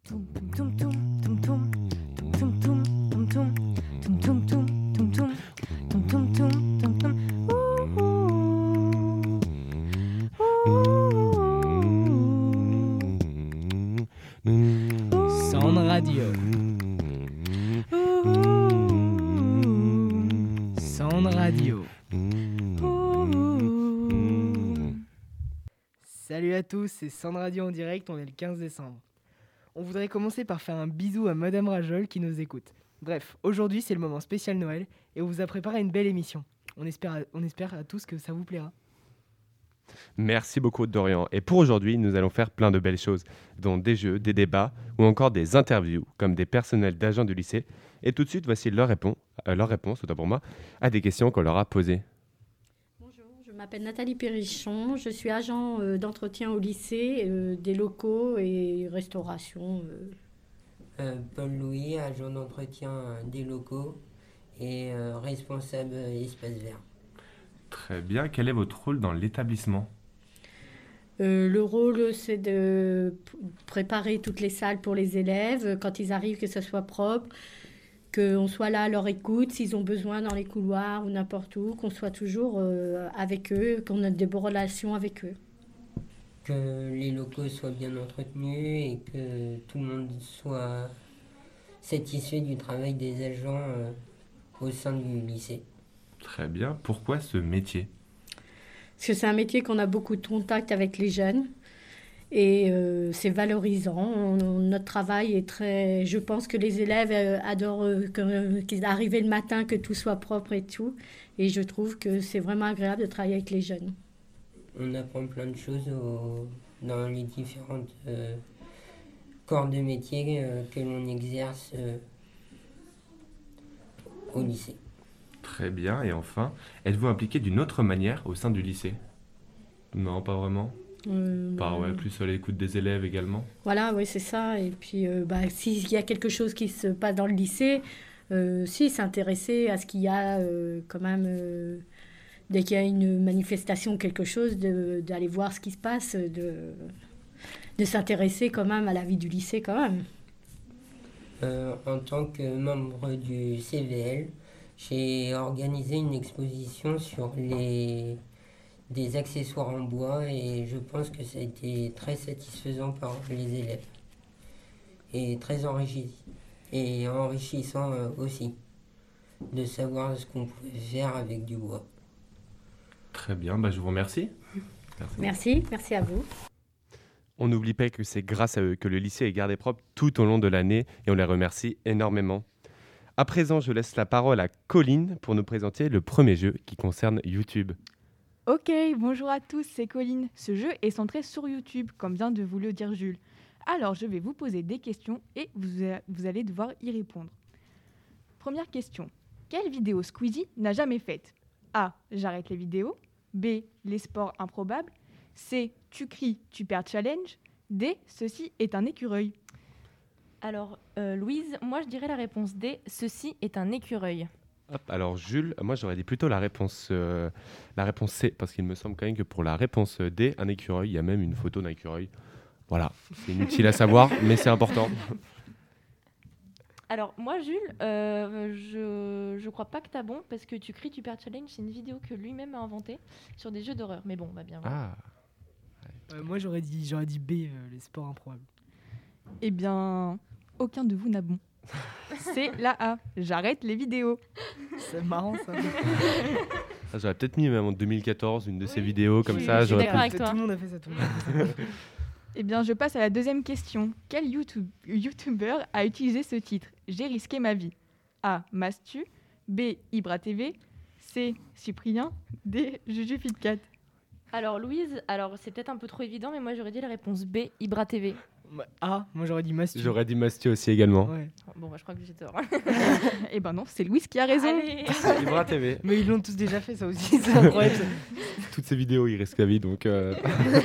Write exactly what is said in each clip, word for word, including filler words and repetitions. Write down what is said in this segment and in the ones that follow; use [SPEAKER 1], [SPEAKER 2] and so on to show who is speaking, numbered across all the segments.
[SPEAKER 1] Sound Radio. Sound Radio. Salut à tous, c'est Sound Radio en direct, on est le quinze décembre. On voudrait commencer par faire un bisou à Madame Rajol qui nous écoute. Bref, aujourd'hui c'est le moment spécial Noël et on vous a préparé une belle émission. On espère, on espère à tous que ça vous plaira.
[SPEAKER 2] Merci beaucoup Dorian. Et pour aujourd'hui, nous allons faire plein de belles choses, dont des jeux, des débats ou encore des interviews, comme des personnels d'agents du lycée. Et tout de suite, voici leur réponse, euh, leur réponse autant pour moi, à des questions qu'on leur a posées.
[SPEAKER 3] Bonjour, je m'appelle Nathalie Perrichon, je suis agent euh, d'entretien au lycée, euh, des locaux et restauration. Euh.
[SPEAKER 4] Euh, Paul Louis, agent d'entretien euh, des locaux et euh, responsable euh, espace vert.
[SPEAKER 5] Très bien. Quel est votre rôle dans l'établissement ?
[SPEAKER 3] Euh, le rôle, c'est de p- préparer toutes les salles pour les élèves, quand ils arrivent, que ce soit propre, qu'on soit là à leur écoute, s'ils ont besoin dans les couloirs ou n'importe où, qu'on soit toujours euh, avec eux, qu'on ait des bonnes relations avec eux.
[SPEAKER 4] Que les locaux soient bien entretenus et que tout le monde soit satisfait du travail des agents euh, au sein du lycée.
[SPEAKER 5] Très bien. Pourquoi ce métier ?
[SPEAKER 3] Parce que c'est un métier qu'on a beaucoup de contact avec les jeunes et euh, c'est valorisant. On- on- notre travail est très... Je pense que les élèves euh, adorent euh, que- euh, qu'ils arrivent le matin, que tout soit propre et tout. Et je trouve que c'est vraiment agréable de travailler avec les jeunes.
[SPEAKER 4] On apprend plein de choses au- dans les différentes euh, corps de métier euh, que l'on exerce euh, au lycée.
[SPEAKER 5] Très bien. Et enfin, êtes-vous impliqué d'une autre manière au sein du lycée ? Non, pas vraiment.
[SPEAKER 3] Euh,
[SPEAKER 5] Pas
[SPEAKER 3] bah,
[SPEAKER 5] ouais, plus à l'écoute des élèves également.
[SPEAKER 3] Voilà, oui, c'est ça. Et puis, euh, bah, s'il y a quelque chose qui se passe dans le lycée, euh, si, s'intéresser à ce qu'il y a euh, quand même, euh, dès qu'il y a une manifestation ou quelque chose, de, d'aller voir ce qui se passe, de, de s'intéresser quand même à la vie du lycée quand même.
[SPEAKER 4] Euh, en tant que membre du C V L, j'ai organisé une exposition sur les des accessoires en bois et je pense que ça a été très satisfaisant par les élèves et très enrichi- et enrichissant euh, aussi de savoir ce qu'on pouvait faire avec du bois.
[SPEAKER 5] Très bien. Bah, je vous remercie. Merci.
[SPEAKER 3] Merci, merci à vous.
[SPEAKER 2] On n'oublie pas que c'est grâce à eux que le lycée est gardé propre tout au long de l'année et on les remercie énormément. À présent, je laisse la parole à Colline pour nous présenter le premier jeu qui concerne YouTube.
[SPEAKER 6] Ok, bonjour à tous, c'est Colline. Ce jeu est centré sur YouTube, comme vient de vous le dire Jules. Alors, je vais vous poser des questions et vous, a- vous allez devoir y répondre. Première question. Quelle vidéo Squeezie n'a jamais faite ? A. J'arrête les vidéos. B. Les sports improbables. C. Tu cries, tu perds challenge. D. Ceci est un écureuil.
[SPEAKER 7] Alors, euh, Louise, moi je dirais la réponse D. Ceci est un écureuil.
[SPEAKER 2] Hop, alors Jules, moi j'aurais dit plutôt la réponse, euh, la réponse C, parce qu'il me semble quand même que pour la réponse D, un écureuil, il y a même une photo d'un écureuil. Voilà, c'est inutile à savoir, mais c'est important.
[SPEAKER 7] Alors, moi, Jules, euh, je, je crois pas que t'as bon, parce que Tu cries, tu perds challenge, c'est une vidéo que lui-même a inventée sur des jeux d'horreur. Mais bon, on va bien voir.
[SPEAKER 2] Ah,
[SPEAKER 1] Euh, moi j'aurais dit, j'aurais dit B, euh, les sports improbables.
[SPEAKER 6] Eh bien, aucun de vous n'a bon. C'est la A. J'arrête les vidéos.
[SPEAKER 1] C'est marrant ça.
[SPEAKER 2] ça, j'aurais peut-être mis même en deux mille quatorze une de ces
[SPEAKER 7] Oui,
[SPEAKER 2] vidéos comme
[SPEAKER 7] je-
[SPEAKER 2] ça.
[SPEAKER 7] je suis
[SPEAKER 2] J'aurais
[SPEAKER 7] d'accord
[SPEAKER 2] pu-
[SPEAKER 7] avec
[SPEAKER 1] tout,
[SPEAKER 7] toi.
[SPEAKER 1] tout le monde a fait ça, tout le monde a fait ça.
[SPEAKER 6] Eh bien, je passe à la deuxième question. Quel YouTube, YouTuber a utilisé ce titre ? J'ai risqué ma vie. A. Mastu. B. Ibra T V. C. Cyprien. D. Juju Fitcat.
[SPEAKER 7] Alors, Louise, alors c'est peut-être un peu trop évident, mais moi j'aurais dit la réponse B. Ibra T V.
[SPEAKER 1] Bah, A, moi j'aurais dit Mastu.
[SPEAKER 2] J'aurais dit Mastu aussi également.
[SPEAKER 1] Ouais.
[SPEAKER 7] Bon, bah, je crois que j'ai tort.
[SPEAKER 6] Eh ben non, c'est Louise qui a raison.
[SPEAKER 7] Allez.
[SPEAKER 2] Ibra T V.
[SPEAKER 1] Mais ils l'ont tous déjà fait ça aussi, c'est incroyable. ça.
[SPEAKER 2] Toutes ces vidéos, il risque la vie, donc... euh,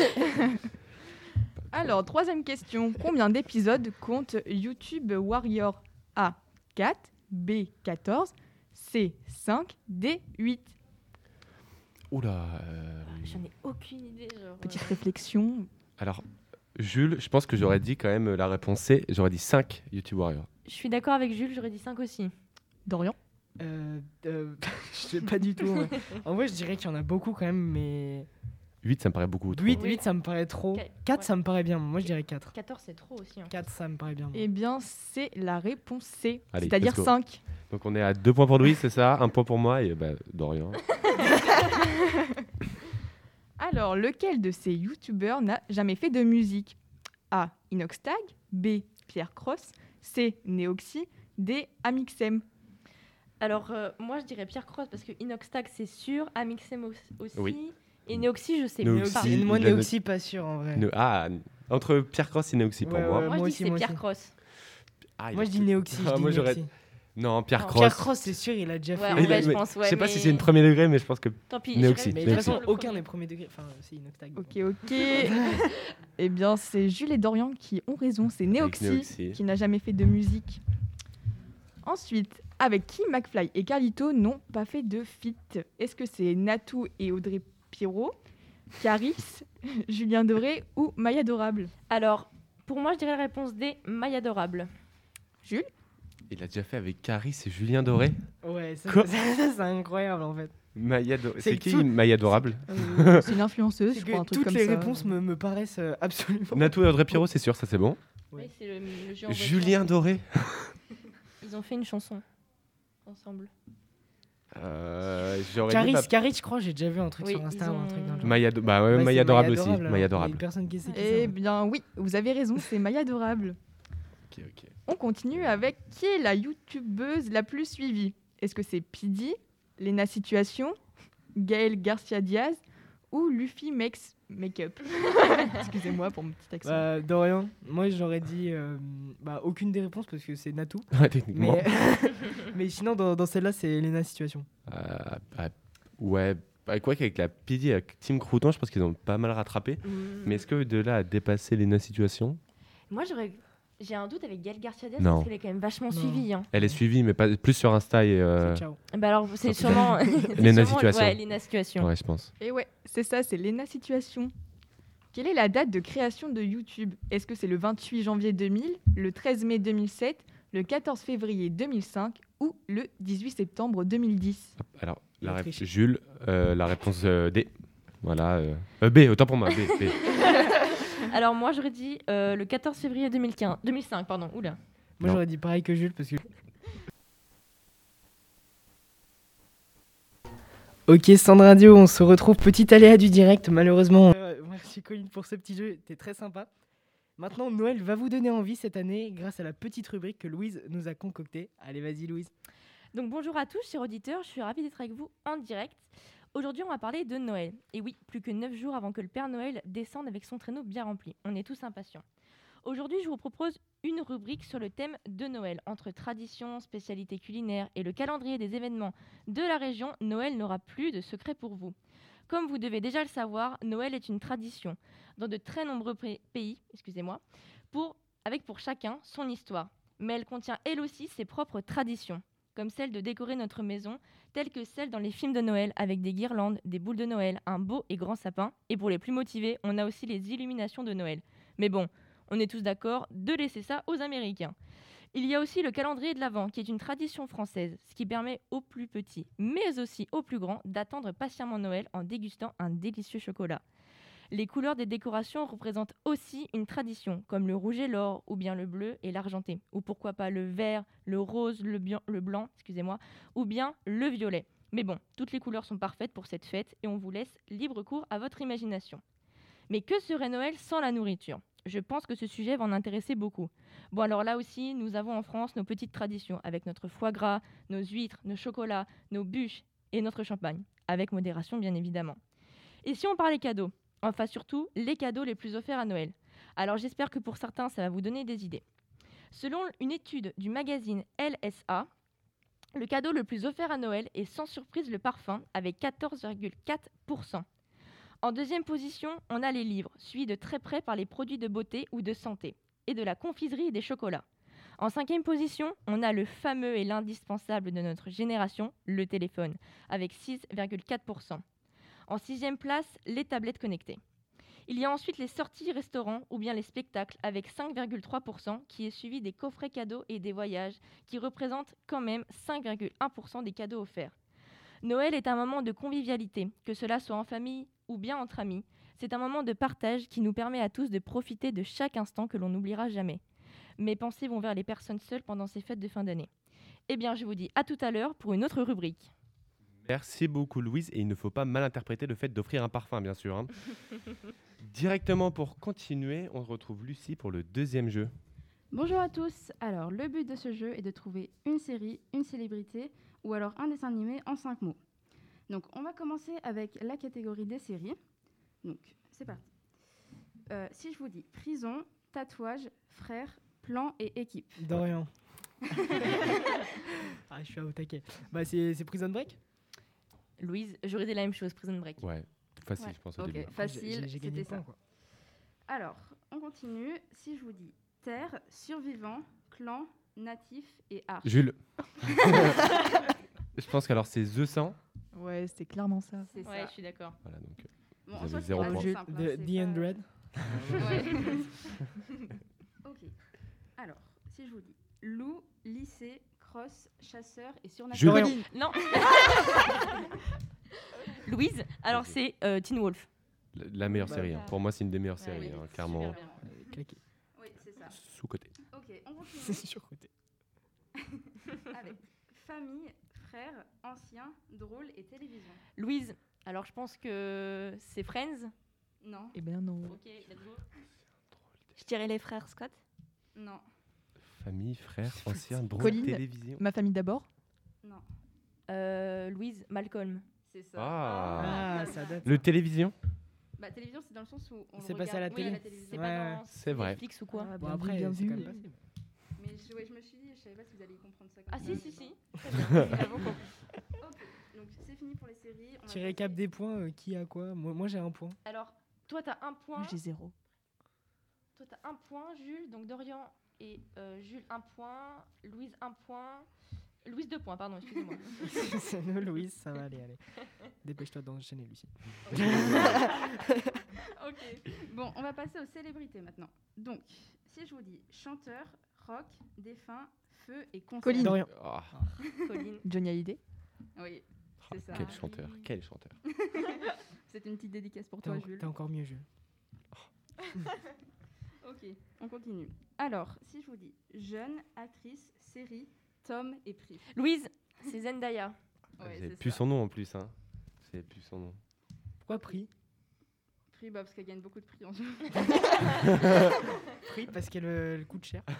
[SPEAKER 6] Alors, troisième question. Combien d'épisodes compte YouTube Warrior ? A. quatre. B. quatorze. C. cinq. D. huit.
[SPEAKER 2] Oula. euh,
[SPEAKER 7] J'en ai aucune idée. Genre,
[SPEAKER 6] Petite
[SPEAKER 7] euh,
[SPEAKER 6] réflexion.
[SPEAKER 2] Alors, Jules, je pense que j'aurais dit quand même la réponse C. J'aurais dit cinq YouTube Warriors.
[SPEAKER 7] Je suis d'accord avec Jules, j'aurais dit cinq aussi.
[SPEAKER 6] Dorian?
[SPEAKER 1] Euh, euh, je sais pas du tout. Ouais. En vrai, je dirais qu'il y en a beaucoup quand même, mais
[SPEAKER 2] huit, ça me paraît beaucoup trop.
[SPEAKER 1] huit,
[SPEAKER 7] Oui.
[SPEAKER 1] huit ça me paraît trop.
[SPEAKER 7] Qu-
[SPEAKER 1] quatre,
[SPEAKER 7] ouais.
[SPEAKER 1] ça me paraît bien. Moi, je dirais quatre.
[SPEAKER 7] quatorze, c'est trop aussi. Hein.
[SPEAKER 1] quatre, ça me paraît bien.
[SPEAKER 6] Eh bien, c'est la réponse C,
[SPEAKER 2] Allez,
[SPEAKER 6] c'est-à-dire
[SPEAKER 2] let's go.
[SPEAKER 6] cinq.
[SPEAKER 2] Donc on est à deux points pour Louis, c'est ça? Un point pour moi et bah, Dorian.
[SPEAKER 6] Alors, lequel de ces youtubeurs n'a jamais fait de musique? A. Inoxtag, B. Pierre Cross, C. Neoxy, D. Amixem.
[SPEAKER 7] Alors, euh, moi, je dirais Pierre Cross parce que Inoxtag, c'est sûr. Amixem au- aussi.
[SPEAKER 2] Oui.
[SPEAKER 7] Et Neoxy, je sais
[SPEAKER 2] Neoxy.
[SPEAKER 7] pas.
[SPEAKER 2] Si,
[SPEAKER 1] Moi,
[SPEAKER 2] il a
[SPEAKER 1] Neoxy, pas sûr en vrai.
[SPEAKER 2] Ne- Ah, entre Pierre Cross et Neoxy pour
[SPEAKER 1] Ouais,
[SPEAKER 2] moi.
[SPEAKER 1] ouais.
[SPEAKER 7] Moi,
[SPEAKER 1] moi
[SPEAKER 7] je dis
[SPEAKER 1] aussi,
[SPEAKER 7] que c'est
[SPEAKER 1] moi
[SPEAKER 7] Pierre
[SPEAKER 1] aussi.
[SPEAKER 7] Cross.
[SPEAKER 2] Ah, il
[SPEAKER 1] Moi,
[SPEAKER 2] a
[SPEAKER 1] je dis
[SPEAKER 2] fait-
[SPEAKER 1] Neoxy.
[SPEAKER 2] Ah,
[SPEAKER 1] je
[SPEAKER 2] moi,
[SPEAKER 1] dis
[SPEAKER 2] j'aurais-
[SPEAKER 1] Neoxy.
[SPEAKER 2] Non, Pierre
[SPEAKER 7] Non.
[SPEAKER 2] Cross.
[SPEAKER 1] Pierre Cross, c'est sûr, il a déjà
[SPEAKER 7] Ouais,
[SPEAKER 1] fait.
[SPEAKER 7] en
[SPEAKER 2] Il
[SPEAKER 7] vrai,
[SPEAKER 2] a-
[SPEAKER 7] je
[SPEAKER 2] mais-
[SPEAKER 7] pense, ouais,
[SPEAKER 2] je sais pas
[SPEAKER 7] mais-
[SPEAKER 2] si c'est une premier degré, mais je pense que
[SPEAKER 7] Tant pis.
[SPEAKER 2] Neoxy.
[SPEAKER 7] je
[SPEAKER 1] Mais
[SPEAKER 7] reste
[SPEAKER 1] de toute
[SPEAKER 2] Neoxy.
[SPEAKER 1] façon,
[SPEAKER 7] sur le
[SPEAKER 1] aucun
[SPEAKER 7] premier.
[SPEAKER 1] n'est premier degré. Enfin, c'est Inoxtag.
[SPEAKER 6] Ok, ok. Eh bien, c'est Jules et Dorian qui ont raison, c'est Neoxy,
[SPEAKER 2] Neoxy.
[SPEAKER 6] qui n'a jamais fait de musique. Ensuite, avec qui McFly et Carlito n'ont pas fait de feat? Est-ce que c'est Natou et Audrey Pirot, Caris, Julien Doré ou Maya Adorable?
[SPEAKER 7] Alors, pour moi, je dirais la réponse D, Maya Adorable.
[SPEAKER 6] Jules?
[SPEAKER 2] il a déjà fait avec Caris et Julien Doré.
[SPEAKER 1] Ouais, ça,
[SPEAKER 2] Quoi
[SPEAKER 1] ça, ça, c'est incroyable en fait.
[SPEAKER 2] Maya Do-
[SPEAKER 1] C'est
[SPEAKER 2] C'est qui
[SPEAKER 1] tout-
[SPEAKER 2] Maya Adorable?
[SPEAKER 6] Euh, C'est une influenceuse,
[SPEAKER 1] C'est
[SPEAKER 6] je
[SPEAKER 1] que
[SPEAKER 6] crois, un truc
[SPEAKER 1] toutes
[SPEAKER 6] comme
[SPEAKER 1] les
[SPEAKER 6] ça.
[SPEAKER 1] réponses me, me paraissent euh, absolument.
[SPEAKER 2] Natou et Audrey Pirot, c'est sûr, ça c'est bon.
[SPEAKER 1] Ouais.
[SPEAKER 7] Oui, c'est le, le jeu en voiture.
[SPEAKER 2] Julien Doré.
[SPEAKER 7] Ils ont fait une chanson ensemble.
[SPEAKER 2] Euh, j'aurais dit
[SPEAKER 1] Caris,
[SPEAKER 2] bah,
[SPEAKER 1] Caris, je crois, j'ai déjà vu un truc
[SPEAKER 7] Oui,
[SPEAKER 1] sur Insta
[SPEAKER 7] ils
[SPEAKER 1] ou un
[SPEAKER 7] ont-
[SPEAKER 1] truc dans le genre.
[SPEAKER 2] Maya, Do- bah ouais,
[SPEAKER 1] Ouais,
[SPEAKER 2] Maya
[SPEAKER 1] c'est
[SPEAKER 2] Adorable aussi.
[SPEAKER 1] alors.
[SPEAKER 2] Maya
[SPEAKER 1] Il y a
[SPEAKER 2] Adorable.
[SPEAKER 1] personne qui sait qui
[SPEAKER 6] Eh
[SPEAKER 1] c'est.
[SPEAKER 6] bien oui, vous avez raison, c'est Maya Adorable.
[SPEAKER 2] Ok, ok.
[SPEAKER 6] On continue avec qui est la youtubeuse la plus suivie? Est-ce que c'est P D, Lena Situation, Gaël Garcia Diaz ou Luffy Makes Makeup? Excusez-moi pour mon petit accent.
[SPEAKER 1] Bah, Dorian, moi j'aurais dit euh, bah, aucune des réponses parce que c'est Natou.
[SPEAKER 2] Ouais, techniquement.
[SPEAKER 1] Mais, mais sinon, dans, dans celle-là, c'est Lena Situation.
[SPEAKER 2] Euh, bah, ouais, bah, quoi qu'avec la P D et avec Team Crouton, je pense qu'ils ont pas mal rattrapé. Mais est-ce que de là à dépasser Lena Situation,
[SPEAKER 7] Moi, j'aurais... j'ai un doute avec Gaël Garcia Diaz
[SPEAKER 2] Non.
[SPEAKER 7] parce qu'elle est quand même vachement
[SPEAKER 1] Non.
[SPEAKER 7] suivie. Hein.
[SPEAKER 2] elle est suivie, mais pas plus sur Insta et. euh,
[SPEAKER 1] C'est ciao.
[SPEAKER 7] Bah alors, c'est sûrement... c'est
[SPEAKER 2] Lena
[SPEAKER 7] sûrement-
[SPEAKER 2] Situation.
[SPEAKER 7] Ouais, Lena Situation.
[SPEAKER 2] Ouais, je pense.
[SPEAKER 6] Et ouais, c'est ça, c'est Lena Situation. Quelle est la date de création de YouTube? Est-ce que c'est le vingt-huit janvier deux mille, le treize mai deux mille sept, le quatorze février deux mille cinq ou le dix-huit septembre deux mille dix?
[SPEAKER 2] Alors,
[SPEAKER 1] Il
[SPEAKER 2] la
[SPEAKER 1] a
[SPEAKER 2] rép-
[SPEAKER 1] triché.
[SPEAKER 2] Jules, euh, la réponse euh, D. Voilà. euh, euh, B, autant pour moi. B, B.
[SPEAKER 7] Alors moi, j'aurais dit euh, le quatorze février deux mille quinze... deux mille cinq, pardon. Oula.
[SPEAKER 1] Moi
[SPEAKER 2] Non.
[SPEAKER 1] j'aurais dit pareil que Jules parce que. Ok, Sandra Radio, on se retrouve petit aléa du direct, malheureusement. Euh, merci Colline pour ce petit jeu, t'es très sympa. Maintenant, Noël va vous donner envie cette année grâce à la petite rubrique que Louise nous a concoctée. Allez, vas-y Louise.
[SPEAKER 7] Donc bonjour à tous, chers auditeurs, je suis ravie d'être avec vous en direct. Aujourd'hui, on va parler de Noël. Et oui, plus que neuf jours avant que le Père Noël descende avec son traîneau bien rempli. On est tous impatients. Aujourd'hui, je vous propose une rubrique sur le thème de Noël. Entre traditions, spécialités culinaires et le calendrier des événements de la région, Noël n'aura plus de secret pour vous. Comme vous devez déjà le savoir, Noël est une tradition dans de très nombreux pr- pays, excusez-moi, pour, avec pour chacun son histoire. Mais elle contient elle aussi ses propres traditions, comme celle de décorer notre maison, telle que celle dans les films de Noël, avec des guirlandes, des boules de Noël, un beau et grand sapin. Et pour les plus motivés, on a aussi les illuminations de Noël. Mais bon, on est tous d'accord de laisser ça aux Américains. Il y a aussi le calendrier de l'Avent, qui est une tradition française, ce qui permet aux plus petits, mais aussi aux plus grands, d'attendre patiemment Noël en dégustant un délicieux chocolat. Les couleurs des décorations représentent aussi une tradition, comme le rouge et l'or, ou bien le bleu et l'argenté, ou pourquoi pas le vert, le rose, le, bian- le blanc, excusez-moi, ou bien le violet. Mais bon, toutes les couleurs sont parfaites pour cette fête et on vous laisse libre cours à votre imagination. Mais que serait Noël sans la nourriture ? Je pense que ce sujet va en intéresser beaucoup. Bon, alors là aussi, nous avons en France nos petites traditions, avec notre foie gras, nos huîtres, nos chocolats, nos bûches et notre champagne, avec modération bien évidemment. Et si on parlait cadeaux ? Enfin surtout, les cadeaux les plus offerts à Noël. Alors j'espère que pour certains, ça va vous donner des idées. Selon une étude du magazine L S A, le cadeau le plus offert à Noël est sans surprise le parfum, avec quatorze virgule quatre pour cent. En deuxième position, on a les livres, suivis de très près par les produits de beauté ou de santé, et de la confiserie et des chocolats. En cinquième position, on a le fameux et l'indispensable de notre génération, le téléphone, avec six virgule quatre pour cent. En sixième place, les tablettes connectées. Il y a ensuite les sorties restaurants ou bien les spectacles avec cinq virgule trois pour cent qui est suivi des coffrets cadeaux et des voyages qui représentent quand même cinq virgule un pour cent des cadeaux offerts. Noël est un moment de convivialité, que cela soit en famille ou bien entre amis. C'est un moment de partage qui nous permet à tous de profiter de chaque instant que l'on n'oubliera jamais. Mes pensées vont vers les personnes seules pendant ces fêtes de fin d'année. Eh bien, je vous dis à tout à l'heure pour une autre rubrique.
[SPEAKER 2] Merci beaucoup Louise, et il ne faut pas mal interpréter le fait d'offrir un parfum, bien sûr. Hein. Directement pour continuer, on retrouve Lucie pour le deuxième jeu.
[SPEAKER 8] Bonjour à tous. Alors, le but de ce jeu est de trouver une série, une célébrité ou alors un dessin animé en cinq mots. Donc, on va commencer avec la catégorie des séries. Donc, c'est parti. Euh, si je vous dis prison, tatouage, frère, plan et équipe.
[SPEAKER 1] Dorian. Ah, je suis à au taquet. Bah, c'est, c'est Prison Break.
[SPEAKER 7] Louise, j'aurais dit la même chose, Prison Break.
[SPEAKER 2] Ouais, facile,
[SPEAKER 8] Ouais.
[SPEAKER 2] je pense au
[SPEAKER 8] Ok,
[SPEAKER 2] début.
[SPEAKER 8] facile,
[SPEAKER 1] J'ai, j'ai gagné
[SPEAKER 8] c'était
[SPEAKER 1] le point,
[SPEAKER 8] ça.
[SPEAKER 1] quoi.
[SPEAKER 8] Alors, on continue. Si je vous dis terre, survivant, clan, natif et arche.
[SPEAKER 2] Jules. Je pense qu'alors c'est The cent.
[SPEAKER 6] Ouais, c'est clairement ça.
[SPEAKER 8] C'est
[SPEAKER 7] Ouais,
[SPEAKER 8] ça.
[SPEAKER 7] je suis d'accord.
[SPEAKER 2] Voilà, donc, euh,
[SPEAKER 8] Bon,
[SPEAKER 2] vous
[SPEAKER 8] en
[SPEAKER 2] avez
[SPEAKER 8] soi, c'est
[SPEAKER 2] zéro
[SPEAKER 8] assez
[SPEAKER 2] point.
[SPEAKER 1] Jules,
[SPEAKER 8] simple, hein,
[SPEAKER 1] The,
[SPEAKER 8] c'est
[SPEAKER 1] The
[SPEAKER 8] pas-
[SPEAKER 1] Hundred.
[SPEAKER 8] Ouais. Ok. Alors, si je vous dis loup, lycée, cross, chasseur et surnaturel.
[SPEAKER 2] Jules.
[SPEAKER 7] Non. Louise, alors c'est euh, Teen Wolf.
[SPEAKER 2] La- la meilleure
[SPEAKER 1] Bah,
[SPEAKER 2] série. hein. Pour moi, c'est une des meilleures
[SPEAKER 7] Ouais,
[SPEAKER 2] séries,
[SPEAKER 7] oui,
[SPEAKER 2] hein,
[SPEAKER 7] c'est
[SPEAKER 2] clairement.
[SPEAKER 7] super bien.
[SPEAKER 1] Euh, claqué.
[SPEAKER 8] Oui, c'est ça.
[SPEAKER 2] Sous-côté.
[SPEAKER 8] Ok, on
[SPEAKER 1] C'est
[SPEAKER 8] continue
[SPEAKER 1] surcoté.
[SPEAKER 8] avec famille, frère, ancien, drôle et télévision.
[SPEAKER 7] Louise, alors je pense que c'est Friends.
[SPEAKER 8] Non,
[SPEAKER 6] Eh ben non.
[SPEAKER 7] Ok, let's go. Je dirais les frères Scott.
[SPEAKER 8] non,
[SPEAKER 2] Famille, frère, ancien, drôle,
[SPEAKER 6] Colline.
[SPEAKER 2] télévision.
[SPEAKER 6] Ma famille d'abord.
[SPEAKER 8] non.
[SPEAKER 7] Euh, Louise, Malcolm.
[SPEAKER 8] C'est ça.
[SPEAKER 2] Ah.
[SPEAKER 1] Ah, ça date.
[SPEAKER 2] Le télévision.
[SPEAKER 8] Bah, télévision, c'est dans le sens où on
[SPEAKER 1] C'est
[SPEAKER 8] le
[SPEAKER 1] passé à la
[SPEAKER 8] regarde- oui,
[SPEAKER 1] télé.
[SPEAKER 8] télévision.
[SPEAKER 7] C'est
[SPEAKER 1] Ouais,
[SPEAKER 7] pas
[SPEAKER 1] ouais.
[SPEAKER 7] dans
[SPEAKER 2] C'est vrai.
[SPEAKER 7] Netflix ou quoi.
[SPEAKER 6] Ah,
[SPEAKER 1] Bon,
[SPEAKER 6] bien
[SPEAKER 1] après,
[SPEAKER 6] vu, bien
[SPEAKER 1] c'est
[SPEAKER 6] vu.
[SPEAKER 1] quand même passé.
[SPEAKER 8] Mais je, ouais, je me suis dit, je savais pas si vous alliez comprendre ça. comme
[SPEAKER 7] Ah
[SPEAKER 8] ça,
[SPEAKER 7] si,
[SPEAKER 8] mais
[SPEAKER 7] si,
[SPEAKER 8] bon.
[SPEAKER 7] si. Très bien. J'avoue qu'on-
[SPEAKER 8] Ok, donc c'est fini pour les séries. On va
[SPEAKER 1] Petit
[SPEAKER 8] passer-
[SPEAKER 1] récap des points, euh, qui a quoi? Moi, moi j'ai un point.
[SPEAKER 7] Alors, toi, t'as un point.
[SPEAKER 6] Moi, j'ai zéro.
[SPEAKER 7] Toi, t'as un point, Jules. Donc, Dorian et euh, Jules, un point. Louise, un point. Louise, deux points, pardon, excusez-moi.
[SPEAKER 1] C'est nous, Louise, ça va aller, allez. Dépêche-toi d'enchaîner, Lucie.
[SPEAKER 8] Ok. Bon, on va passer aux célébrités maintenant. Donc, si je vous dis chanteur, rock, défunt, feu et concert.
[SPEAKER 6] Colline.
[SPEAKER 1] Dorian.
[SPEAKER 2] Ah,
[SPEAKER 7] Colline.
[SPEAKER 6] Johnny Hallyday.
[SPEAKER 8] Oui, c'est ça.
[SPEAKER 2] quel chanteur, quel chanteur.
[SPEAKER 8] C'est une petite dédicace pour
[SPEAKER 1] T'es,
[SPEAKER 8] toi,
[SPEAKER 1] en-
[SPEAKER 8] Jules.
[SPEAKER 1] t'es encore mieux, Jules.
[SPEAKER 8] Ok, on continue. Alors, si je vous dis jeune, actrice, série, Tom et prix.
[SPEAKER 7] Louise, c'est Zendaya.
[SPEAKER 8] Ouais,
[SPEAKER 2] J'ai
[SPEAKER 8] c'est
[SPEAKER 2] plus
[SPEAKER 8] ça.
[SPEAKER 2] son nom en plus. Hein. J'ai plus son nom.
[SPEAKER 1] Pourquoi prix?
[SPEAKER 8] Prix, bah, parce qu'elle gagne beaucoup de prix en jeu.
[SPEAKER 1] Prix parce qu'elle euh, elle coûte cher.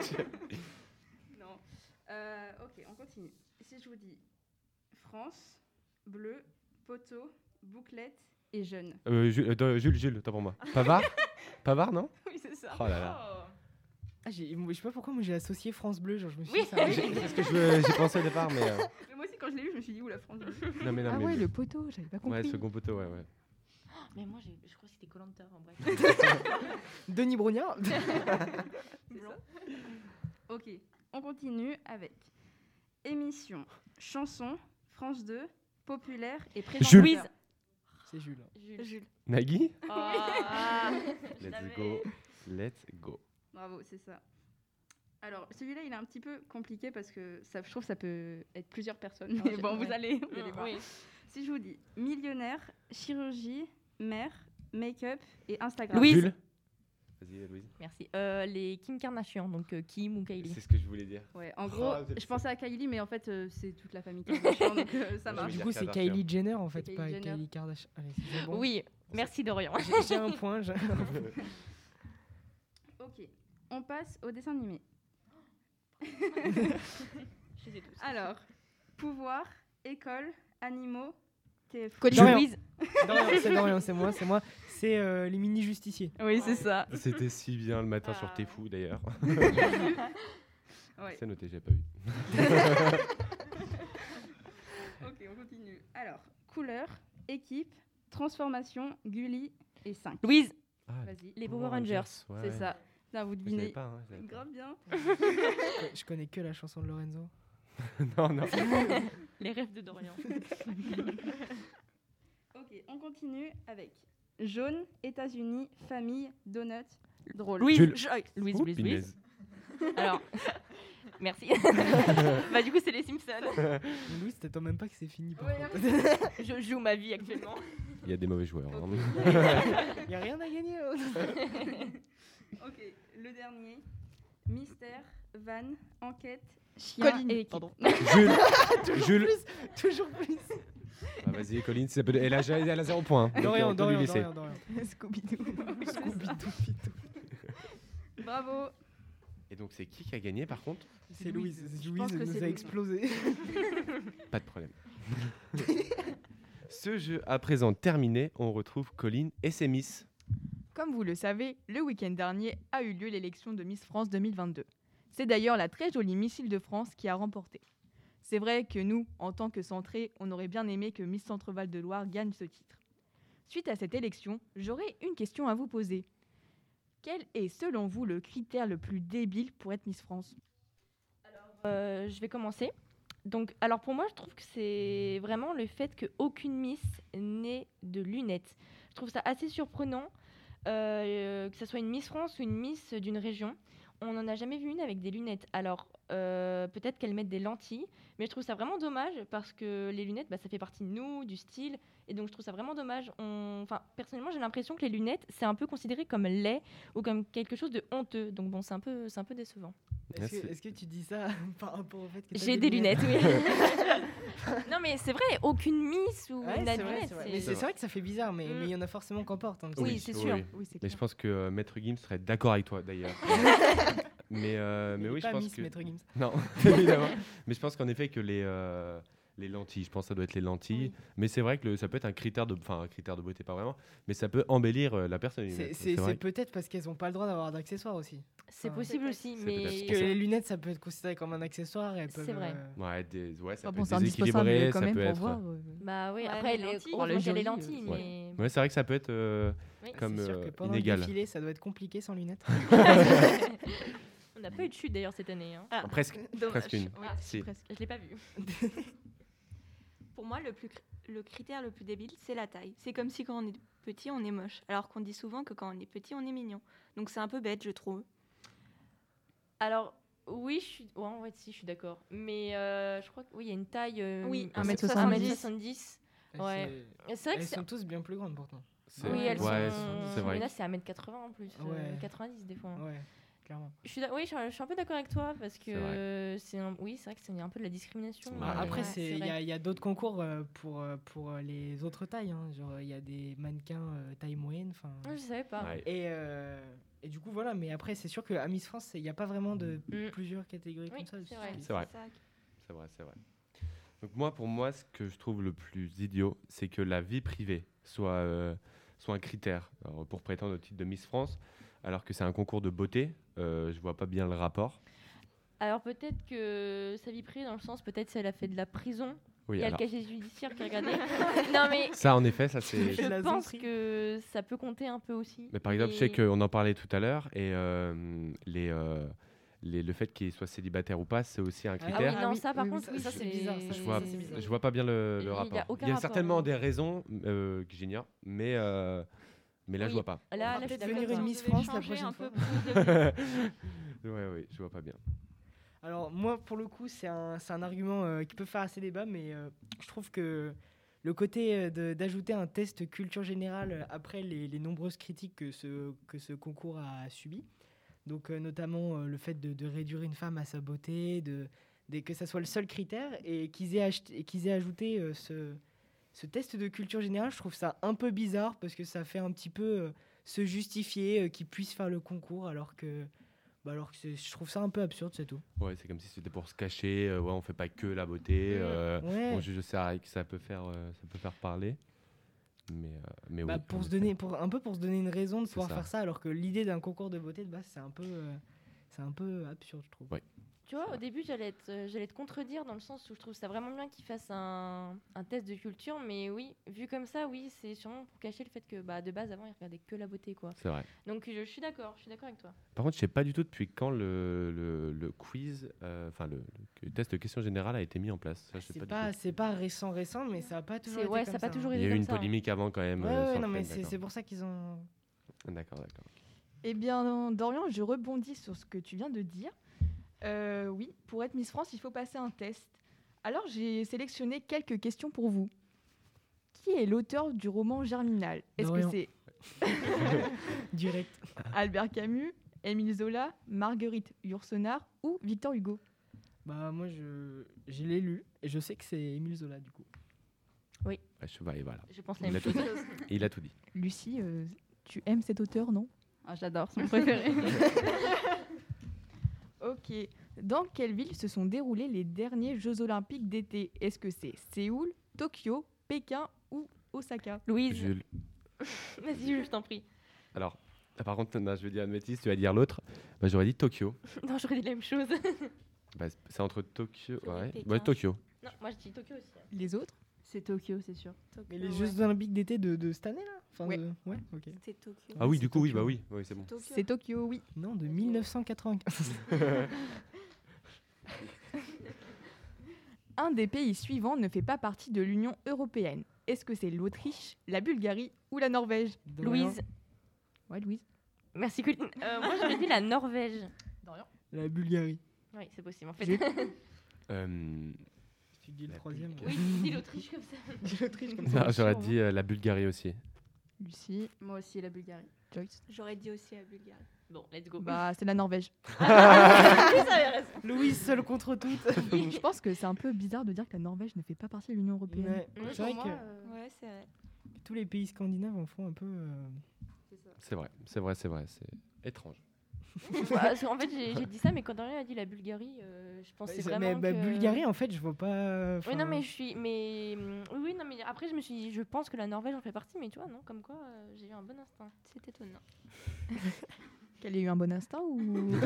[SPEAKER 8] Non. Euh, ok, on continue. Si je vous dis France, bleu, poteau, bouclette et jeune.
[SPEAKER 2] Euh, Jules, euh, de- Jules, Jules, attends pour moi. Pavard Pavard, non?
[SPEAKER 8] Oui, c'est ça.
[SPEAKER 2] Oh là là.
[SPEAKER 1] Ah, j'ai, moi, je sais pas pourquoi, moi j'ai associé France Bleu. Genre, je me suis
[SPEAKER 7] Oui.
[SPEAKER 1] dit, ça va.
[SPEAKER 2] J'ai- C'est ce que je veux- j'ai pensé au départ, mais. euh,
[SPEAKER 8] Mais moi aussi, quand je l'ai lu, je me suis dit, où la France bleue.
[SPEAKER 2] Non, mais non,
[SPEAKER 6] Ah
[SPEAKER 2] mais.
[SPEAKER 6] ouais, le poteau, j'avais pas compris.
[SPEAKER 2] Ouais, second poteau, ouais, ouais.
[SPEAKER 7] Mais moi, j'ai- je crois que c'était Koh-Lanta, en bref.
[SPEAKER 1] Denis Brognard.
[SPEAKER 8] C'est ça. Ok, on continue avec émission, chanson, France deux, populaire et présentateur.
[SPEAKER 7] Louise.
[SPEAKER 1] C'est Jules.
[SPEAKER 7] Jules. Jules.
[SPEAKER 2] Nagui
[SPEAKER 7] Ah, je
[SPEAKER 2] Let's
[SPEAKER 7] l'avais.
[SPEAKER 2] go. Let's go.
[SPEAKER 8] Bravo, c'est ça. Alors, celui-là, il est un petit peu compliqué parce que ça, je trouve que ça peut être plusieurs personnes.
[SPEAKER 7] Ah,
[SPEAKER 8] Mais
[SPEAKER 7] j'ai-
[SPEAKER 8] bon, vous
[SPEAKER 7] ouais.
[SPEAKER 8] allez, vous allez
[SPEAKER 7] Mm,
[SPEAKER 8] voir.
[SPEAKER 7] oui.
[SPEAKER 8] Si je vous dis millionnaire, chirurgie, mère, make-up et Instagram.
[SPEAKER 7] Louise.
[SPEAKER 2] Jules Vas-y, Louise.
[SPEAKER 7] Merci. Euh, les Kim Kardashian, donc euh, Kim ou Kylie.
[SPEAKER 2] C'est ce que je voulais dire.
[SPEAKER 8] Ouais, en
[SPEAKER 2] Oh,
[SPEAKER 8] gros,
[SPEAKER 2] c'est-
[SPEAKER 8] je pensais à Kylie, mais en fait, euh, c'est toute la famille Kardashian, donc euh, ça
[SPEAKER 2] Ouais,
[SPEAKER 8] marche.
[SPEAKER 2] je
[SPEAKER 1] Du
[SPEAKER 2] veux
[SPEAKER 1] coup,
[SPEAKER 2] dire
[SPEAKER 1] c'est
[SPEAKER 2] Kardashian.
[SPEAKER 1] Kylie Jenner en fait,
[SPEAKER 8] C'est
[SPEAKER 1] pas
[SPEAKER 8] Kylie Jenner.
[SPEAKER 1] Kylie Kardashian. Allez, c'est bon.
[SPEAKER 7] Oui, merci Dorian.
[SPEAKER 1] J'ai, j'ai un point. j'ai-
[SPEAKER 8] Ok, on passe au dessin animé.
[SPEAKER 7] Je les ai tous.
[SPEAKER 8] Alors, pouvoir, école, animaux, T F.
[SPEAKER 6] Colline.
[SPEAKER 1] Dorian.
[SPEAKER 7] Louise.
[SPEAKER 1] Dorian, c'est Dorian, c'est moi, c'est moi. C'est euh, les mini justiciers.
[SPEAKER 8] Oui, c'est ça.
[SPEAKER 2] C'était si bien le matin sur
[SPEAKER 7] Ah.
[SPEAKER 2] T'es fou d'ailleurs.
[SPEAKER 8] Ouais.
[SPEAKER 2] C'est noté, j'ai pas vu.
[SPEAKER 8] Ok, on continue. Alors, couleur, équipe, transformation, Gulli et cinq.
[SPEAKER 7] Louise.
[SPEAKER 2] Ah,
[SPEAKER 8] Vas-y,
[SPEAKER 7] Les Power Rangers.
[SPEAKER 2] ouais,
[SPEAKER 8] c'est
[SPEAKER 2] ouais.
[SPEAKER 8] ça. Là, vous
[SPEAKER 2] Je savais
[SPEAKER 8] devinez.
[SPEAKER 2] pas, hein, je savais pas.
[SPEAKER 8] Grave bien.
[SPEAKER 1] Je connais que la chanson de Lorenzo.
[SPEAKER 2] Non, non.
[SPEAKER 7] Les rêves de Dorian.
[SPEAKER 8] Ok, on continue avec Jaune, États-Unis, famille, donut, drôle.
[SPEAKER 7] Louise,
[SPEAKER 2] Jules.
[SPEAKER 7] je- ah, Louise,
[SPEAKER 2] Ouh,
[SPEAKER 7] Louise,
[SPEAKER 2] punaise.
[SPEAKER 7] Louise. Alors, merci. Bah du coup, c'est les Simpsons.
[SPEAKER 1] Louis, t'attends même pas que c'est fini. par
[SPEAKER 8] Ouais,
[SPEAKER 1] contre.
[SPEAKER 7] Je joue ma vie actuellement.
[SPEAKER 2] Il y a des mauvais joueurs. hein.
[SPEAKER 1] Il y a rien à gagner. hein.
[SPEAKER 8] Ok, le dernier. Mystère, van, enquête, chien
[SPEAKER 6] Colline,
[SPEAKER 8] et équipe.
[SPEAKER 6] pardon.
[SPEAKER 2] Jules, Jules.
[SPEAKER 1] Toujours plus.
[SPEAKER 2] Ah, vas-y, Colline, ça peut... elle, a, elle a zéro point. hein. Donc,
[SPEAKER 1] Dorian,
[SPEAKER 2] on peut lui
[SPEAKER 1] Dorian,
[SPEAKER 2] laisser.
[SPEAKER 1] Dorian, Dorian.
[SPEAKER 6] Scooby-Doo.
[SPEAKER 1] Scooby-Doo, Pito.
[SPEAKER 8] Bravo.
[SPEAKER 2] Et donc, c'est qui qui a gagné par contre?
[SPEAKER 1] C'est Louise.
[SPEAKER 8] Je
[SPEAKER 1] Louise
[SPEAKER 8] pense que
[SPEAKER 1] nous
[SPEAKER 8] c'est
[SPEAKER 1] a
[SPEAKER 8] Louise.
[SPEAKER 1] explosé.
[SPEAKER 2] Pas de problème. Ce jeu à présent terminé, on retrouve Colline et ses Miss.
[SPEAKER 6] Comme vous le savez, le week-end dernier a eu lieu l'élection de Miss France deux mille vingt-deux. C'est d'ailleurs la très jolie Miss Île-de-France qui a remporté. C'est vrai que nous, en tant que centrés, on aurait bien aimé que Miss Centre-Val de Loire gagne ce titre. Suite à cette élection, j'aurais une question à vous poser. Quel est selon vous le critère le plus débile pour être Miss France?
[SPEAKER 7] Euh, je vais commencer. Donc, alors pour moi, je trouve que c'est vraiment le fait qu'aucune Miss n'ait de lunettes. Je trouve ça assez surprenant, euh, que ce soit une Miss France ou une Miss d'une région. On n'en a jamais vu une avec des lunettes. Alors, euh, peut-être qu'elles mettent des lentilles, mais je trouve ça vraiment dommage parce que les lunettes, bah, ça fait partie de nous, du style. Et donc, je trouve ça vraiment dommage. On... Enfin, personnellement, j'ai l'impression que les lunettes, c'est un peu considéré comme laid ou comme quelque chose de honteux. Donc, bon, c'est un peu, c'est un peu décevant.
[SPEAKER 1] Est-ce
[SPEAKER 2] Merci.
[SPEAKER 1] que, est-ce que tu dis ça par rapport au fait que t'as
[SPEAKER 7] J'ai des lunettes, oui. Non, mais c'est vrai, aucune Miss ou
[SPEAKER 1] Ouais,
[SPEAKER 7] n'a
[SPEAKER 1] c'est
[SPEAKER 7] de
[SPEAKER 1] vrai,
[SPEAKER 7] lunettes.
[SPEAKER 1] c'est vrai.
[SPEAKER 7] c'est-
[SPEAKER 1] Mais c'est c'est vrai que ça fait bizarre, mais
[SPEAKER 7] Mm.
[SPEAKER 1] mais il y en a forcément qui en portent. hein,
[SPEAKER 7] Oui,
[SPEAKER 1] tu
[SPEAKER 7] c'est
[SPEAKER 2] oui,
[SPEAKER 7] sûr.
[SPEAKER 2] oui.
[SPEAKER 6] Oui, c'est
[SPEAKER 2] Mais
[SPEAKER 6] clair.
[SPEAKER 2] je pense que euh, Maître Gims serait d'accord avec toi d'ailleurs. mais euh, mais
[SPEAKER 1] Il est
[SPEAKER 2] oui, je
[SPEAKER 1] pas
[SPEAKER 2] pense
[SPEAKER 1] Miss
[SPEAKER 2] que
[SPEAKER 1] Maître Gims.
[SPEAKER 2] non, évidemment. Mais je pense qu'en effet que les euh, les lentilles, je pense que ça doit être les lentilles.
[SPEAKER 7] Oui.
[SPEAKER 2] Mais c'est vrai que le- ça peut être un critère de, enfin un critère de beauté pas vraiment, mais ça peut embellir euh, la personne. les
[SPEAKER 1] C'est
[SPEAKER 2] lunettes.
[SPEAKER 1] c'est-
[SPEAKER 2] vrai
[SPEAKER 1] c'est peut-être parce qu'elles n'ont pas le droit d'avoir d'accessoires aussi.
[SPEAKER 7] C'est
[SPEAKER 1] Ah.
[SPEAKER 7] possible
[SPEAKER 8] Peut-être.
[SPEAKER 7] aussi,
[SPEAKER 2] C'est
[SPEAKER 7] mais.
[SPEAKER 2] peut-être
[SPEAKER 1] Parce que les lunettes, ça peut être considéré comme un accessoire. et elles
[SPEAKER 7] C'est
[SPEAKER 1] peuvent,
[SPEAKER 7] vrai.
[SPEAKER 1] euh,
[SPEAKER 2] Ouais, des, ouais, ça
[SPEAKER 6] Ah
[SPEAKER 2] peut
[SPEAKER 6] bon,
[SPEAKER 2] être
[SPEAKER 6] c'est indispensable
[SPEAKER 2] déséquilibré,
[SPEAKER 6] quand
[SPEAKER 2] ça
[SPEAKER 6] même
[SPEAKER 2] peut
[SPEAKER 6] pour
[SPEAKER 2] être.
[SPEAKER 6] voir. euh,
[SPEAKER 7] Bah oui,
[SPEAKER 8] Ouais,
[SPEAKER 7] après,
[SPEAKER 8] les
[SPEAKER 7] les
[SPEAKER 8] lentilles.
[SPEAKER 7] heureusement
[SPEAKER 6] le
[SPEAKER 7] qu'il y a les
[SPEAKER 6] jury,
[SPEAKER 7] lentilles,
[SPEAKER 2] ouais.
[SPEAKER 7] mais.
[SPEAKER 2] Ouais, c'est vrai que ça peut être euh,
[SPEAKER 7] Oui.
[SPEAKER 2] comme
[SPEAKER 1] C'est sûr que
[SPEAKER 2] euh,
[SPEAKER 1] pendant
[SPEAKER 2] inégal.
[SPEAKER 1] le défilé, ça doit être compliqué sans lunettes.
[SPEAKER 7] On n'a pas eu de chute d'ailleurs cette année. Hein.
[SPEAKER 6] Ah,
[SPEAKER 2] Presque,
[SPEAKER 6] dommage.
[SPEAKER 2] presque une.
[SPEAKER 6] Oui,
[SPEAKER 2] Si.
[SPEAKER 6] presque.
[SPEAKER 7] Je l'ai pas vu.
[SPEAKER 9] Pour moi, le, plus, cr- le critère le plus débile, c'est la taille. C'est comme si quand on est petit, on est moche. Alors qu'on dit souvent que quand on est petit, on est mignon. Donc c'est un peu bête, je trouve.
[SPEAKER 7] Alors, oui, je suis. Ouais, en fait, si, je suis d'accord. Mais euh, je crois que oui, il y a une taille. euh,
[SPEAKER 9] Oui,
[SPEAKER 6] un mètre
[SPEAKER 7] soixante-dix.
[SPEAKER 6] soixante-dix.
[SPEAKER 7] soixante-dix.
[SPEAKER 1] Elles
[SPEAKER 7] Ouais.
[SPEAKER 1] c'est-
[SPEAKER 7] Et C'est vrai que
[SPEAKER 1] Elles
[SPEAKER 7] c'est.
[SPEAKER 1] sont tous bien plus grandes pourtant.
[SPEAKER 2] C'est-
[SPEAKER 7] Oui, elles
[SPEAKER 2] ouais,
[SPEAKER 7] sont.
[SPEAKER 2] c'est vrai.
[SPEAKER 7] Mais là, c'est un mètre quatre-vingts en plus. euh,
[SPEAKER 1] Ouais.
[SPEAKER 7] quatre-vingt-dix des fois.
[SPEAKER 1] Ouais, clairement.
[SPEAKER 7] Je suis, d'a- oui, je suis, je suis un peu d'accord avec toi parce
[SPEAKER 2] C'est
[SPEAKER 7] que c'est un- oui, c'est vrai que c'est un peu de la discrimination.
[SPEAKER 2] Ouais.
[SPEAKER 7] mais-
[SPEAKER 1] Après,
[SPEAKER 7] ouais,
[SPEAKER 1] c'est il y
[SPEAKER 7] vrai.
[SPEAKER 1] a, il y a d'autres concours euh, pour, euh, pour euh, les autres tailles. hein. Genre, il y a des mannequins euh, taille moyenne. enfin.
[SPEAKER 7] Ah, je savais pas.
[SPEAKER 2] Ouais.
[SPEAKER 1] Et, euh, et du coup, voilà. Mais après, c'est sûr qu'à Miss France, il n'y a pas vraiment de
[SPEAKER 7] Mm.
[SPEAKER 1] plusieurs catégories
[SPEAKER 7] Oui,
[SPEAKER 1] comme ça.
[SPEAKER 7] c'est vrai.
[SPEAKER 2] C'est vrai.
[SPEAKER 9] ça.
[SPEAKER 2] C'est vrai, c'est vrai. Donc moi, pour moi, ce que je trouve le plus idiot, c'est que la vie privée soit, euh, soit un critère alors, pour prétendre au titre de Miss France, alors que c'est un concours de beauté. Euh, je vois pas bien le rapport.
[SPEAKER 7] Alors peut-être que sa vie privée, dans le sens, peut-être si elle a fait de la prison.
[SPEAKER 2] Oui,
[SPEAKER 7] Il y a
[SPEAKER 2] alors,
[SPEAKER 7] le casier judiciaire qui est regardé. Non mais
[SPEAKER 2] ça, en effet, ça c'est.
[SPEAKER 7] je
[SPEAKER 1] La
[SPEAKER 7] pense
[SPEAKER 1] zonerie.
[SPEAKER 7] que ça peut compter un peu aussi.
[SPEAKER 2] Mais par exemple, je sais qu'on en parlait tout à l'heure, et euh, les, euh, les, le fait qu'il soit célibataire ou pas, c'est aussi un
[SPEAKER 7] Ah
[SPEAKER 2] critère.
[SPEAKER 7] oui, non, ça par contre,
[SPEAKER 1] ça,
[SPEAKER 7] oui,
[SPEAKER 1] ça, c'est bizarre. ça,
[SPEAKER 2] Je vois,
[SPEAKER 1] ça, c'est bizarre.
[SPEAKER 2] je vois pas bien le,
[SPEAKER 7] Il y
[SPEAKER 2] le
[SPEAKER 7] a
[SPEAKER 2] rapport.
[SPEAKER 7] aucun
[SPEAKER 2] Il y a
[SPEAKER 7] rapport,
[SPEAKER 2] certainement
[SPEAKER 7] hein.
[SPEAKER 2] des raisons euh, que j'ignore, mais, euh, mais là,
[SPEAKER 7] Oui.
[SPEAKER 2] je vois pas.
[SPEAKER 1] On
[SPEAKER 7] Là,
[SPEAKER 1] va
[SPEAKER 7] là, je suis
[SPEAKER 1] peut-être
[SPEAKER 7] d'accord.
[SPEAKER 1] venir
[SPEAKER 7] avec
[SPEAKER 1] une
[SPEAKER 7] toi.
[SPEAKER 1] Miss
[SPEAKER 9] devez
[SPEAKER 1] France la
[SPEAKER 9] changer
[SPEAKER 1] prochaine
[SPEAKER 9] un
[SPEAKER 1] fois.
[SPEAKER 9] peu plus de-
[SPEAKER 2] Ouais, ouais, je vois pas bien.
[SPEAKER 1] Alors moi, pour le coup, c'est un, c'est un argument euh, qui peut faire assez débat, mais euh, je trouve que le côté euh, de- d'ajouter un test culture générale euh, après les, les nombreuses critiques que ce, que ce concours a subi, donc euh, notamment euh, le fait de, de réduire une femme à sa beauté, de, de- que ça soit le seul critère, et qu'ils aient, acheté- et qu'ils aient ajouté euh, ce, ce test de culture générale, je trouve ça un peu bizarre, parce que ça fait un petit peu euh, se justifier euh, qu'ils puissent faire le concours, alors que... Bah alors que c'est- je trouve ça un peu absurde, c'est tout.
[SPEAKER 2] Ouais, c'est comme si c'était pour se cacher. euh, ouais, on fait pas que la beauté.
[SPEAKER 7] Mm.
[SPEAKER 2] euh,
[SPEAKER 1] Ouais.
[SPEAKER 2] bon, je, je sais que ça peut faire, euh, ça peut faire parler. Mais, euh, mais
[SPEAKER 1] Bah,
[SPEAKER 2] oui,
[SPEAKER 1] pour
[SPEAKER 2] en
[SPEAKER 1] se
[SPEAKER 2] effet.
[SPEAKER 1] donner, pour, un peu pour se donner une raison de
[SPEAKER 2] C'est
[SPEAKER 1] pouvoir
[SPEAKER 2] ça.
[SPEAKER 1] faire ça, alors que l'idée d'un concours de beauté de base, c'est un peu, euh, c'est un peu absurde, je trouve.
[SPEAKER 2] Ouais.
[SPEAKER 7] Tu vois, au début, j'allais te, euh, j'allais te contredire dans le sens où je trouve ça vraiment bien qu'ils fassent un, un test de culture, mais oui, vu comme ça, oui, c'est sûrement pour cacher le fait que bah, de base, avant, ils regardaient que la beauté, quoi.
[SPEAKER 2] C'est vrai.
[SPEAKER 7] Donc je, je suis d'accord, je suis d'accord avec toi.
[SPEAKER 2] Par contre, je sais pas du tout depuis quand le, le, le quiz, euh, enfin le, le test de questions générales a été mis en place. Ça, je sais
[SPEAKER 1] C'est
[SPEAKER 2] pas du
[SPEAKER 1] pas,
[SPEAKER 2] tout.
[SPEAKER 1] c'est pas récent, récent, mais ça a pas toujours
[SPEAKER 7] C'est-
[SPEAKER 1] été
[SPEAKER 7] ouais,
[SPEAKER 1] comme
[SPEAKER 7] ça a pas
[SPEAKER 1] hein.
[SPEAKER 7] toujours
[SPEAKER 2] Il
[SPEAKER 7] été
[SPEAKER 2] y a eu
[SPEAKER 7] comme
[SPEAKER 2] une
[SPEAKER 7] ça, hein.
[SPEAKER 2] polémique avant quand même.
[SPEAKER 1] Ouais,
[SPEAKER 2] euh,
[SPEAKER 1] ouais,
[SPEAKER 2] sur
[SPEAKER 1] non,
[SPEAKER 2] le
[SPEAKER 1] mais
[SPEAKER 2] fait,
[SPEAKER 1] c'est
[SPEAKER 2] d'accord.
[SPEAKER 1] c'est pour ça qu'ils ont.
[SPEAKER 2] D'accord, d'accord.
[SPEAKER 6] Eh bien, Dorian, je rebondis sur ce que tu viens de dire. Euh, oui, pour être Miss France, il faut passer un test. Alors, j'ai sélectionné quelques questions pour vous. Qui est l'auteur du roman Germinal ? Est-ce que
[SPEAKER 1] Dorian.
[SPEAKER 6] c'est
[SPEAKER 1] Direct.
[SPEAKER 6] Albert Camus, Émile Zola, Marguerite Yourcenar ou Victor Hugo ?
[SPEAKER 1] Bah, moi, je, je l'ai lu et je sais que c'est Émile Zola, du coup.
[SPEAKER 2] Ouais, je vois, et voilà.
[SPEAKER 7] Je pense la
[SPEAKER 2] Il
[SPEAKER 7] même
[SPEAKER 2] a tout
[SPEAKER 7] chose.
[SPEAKER 2] dit. Il a tout dit.
[SPEAKER 6] Lucie, euh, tu aimes cet auteur, non ?
[SPEAKER 8] Ah, j'adore, c'est mon préféré.
[SPEAKER 6] Ok. Dans quelle ville se sont déroulés les derniers Jeux Olympiques d'été ? Est-ce que c'est Séoul, Tokyo, Pékin ou Osaka ?
[SPEAKER 7] Louise,
[SPEAKER 2] Jules.
[SPEAKER 7] vas-y, Jules, je t'en prie.
[SPEAKER 2] Alors, ah, par contre, non, je vais dire une bêtise, tu vas dire l'autre. Bah, j'aurais dit Tokyo.
[SPEAKER 7] Non, j'aurais dit la même chose.
[SPEAKER 2] Bah, c'est- c'est entre Tokyo.
[SPEAKER 7] J'aurais
[SPEAKER 2] Ouais,
[SPEAKER 7] dit Pékin.
[SPEAKER 2] ouais, Tokyo.
[SPEAKER 7] Non, moi je dis Tokyo aussi. hein.
[SPEAKER 6] Les autres ?
[SPEAKER 8] C'est Tokyo, c'est sûr.
[SPEAKER 1] Mais les
[SPEAKER 9] Ouais.
[SPEAKER 1] Jeux Olympiques d'été de, de cette année, là enfin,
[SPEAKER 6] Ouais.
[SPEAKER 1] de- ouais, ok.
[SPEAKER 9] C'était Tokyo.
[SPEAKER 2] Ah oui,
[SPEAKER 1] c'est
[SPEAKER 2] du coup, oui,
[SPEAKER 1] Tokyo.
[SPEAKER 2] bah oui, oui c'est bon.
[SPEAKER 9] Tokyo.
[SPEAKER 6] C'est Tokyo, oui.
[SPEAKER 1] Non, de mille neuf cent quatre-vingt-quinze.
[SPEAKER 6] Un des pays suivants ne fait pas partie de l'Union européenne. Est-ce que c'est l'Autriche, la Bulgarie ou la Norvège ?
[SPEAKER 7] Louise,
[SPEAKER 6] Ouais, Louise.
[SPEAKER 7] merci Colline. Euh, moi j'aurais dit la Norvège.
[SPEAKER 1] La Bulgarie.
[SPEAKER 7] Oui, c'est possible en fait.
[SPEAKER 1] J'ai-
[SPEAKER 2] Euh,
[SPEAKER 1] Tu dis le
[SPEAKER 2] La
[SPEAKER 1] troisième.
[SPEAKER 2] Bulgarie.
[SPEAKER 7] Oui, dis l'Autriche comme ça.
[SPEAKER 1] Dis l'Autriche comme ça.
[SPEAKER 2] non, j'aurais dit euh, la Bulgarie aussi.
[SPEAKER 6] Lucie,
[SPEAKER 8] Moi aussi, la Bulgarie.
[SPEAKER 6] Joyce.
[SPEAKER 9] J'aurais dit aussi la Bulgarie.
[SPEAKER 7] Bon, let's go.
[SPEAKER 6] Bah, c'est la Norvège.
[SPEAKER 7] Louise avait raison.
[SPEAKER 1] Louise seule contre toutes.
[SPEAKER 6] Je pense que c'est un peu bizarre de dire que la Norvège ne fait pas partie de l'Union européenne.
[SPEAKER 1] Ouais,
[SPEAKER 7] Ouais,
[SPEAKER 1] c'est vrai
[SPEAKER 8] Pour
[SPEAKER 1] que
[SPEAKER 8] moi, euh,
[SPEAKER 9] Ouais, c'est vrai.
[SPEAKER 1] tous les pays scandinaves en font un peu. euh,
[SPEAKER 8] c'est ça.
[SPEAKER 2] C'est vrai, c'est vrai, c'est vrai. C'est étrange.
[SPEAKER 7] Bah, parce qu'en fait, j'ai j'ai dit ça, mais quand Dorian a dit la Bulgarie, euh, je pensais
[SPEAKER 1] mais
[SPEAKER 7] vraiment
[SPEAKER 1] mais, bah,
[SPEAKER 7] que...
[SPEAKER 1] Bulgarie, en fait, je vois pas.
[SPEAKER 7] Oui, non,
[SPEAKER 1] enfin,
[SPEAKER 7] mais je suis... Mais... hum, Oui, oui, non, mais après, je me suis dit, je pense que la Norvège en fait partie, mais tu vois, non, comme quoi, euh, j'ai eu un bon instinct.
[SPEAKER 9] C'est étonnant.
[SPEAKER 6] Qu'elle ait eu un bon instinct ou...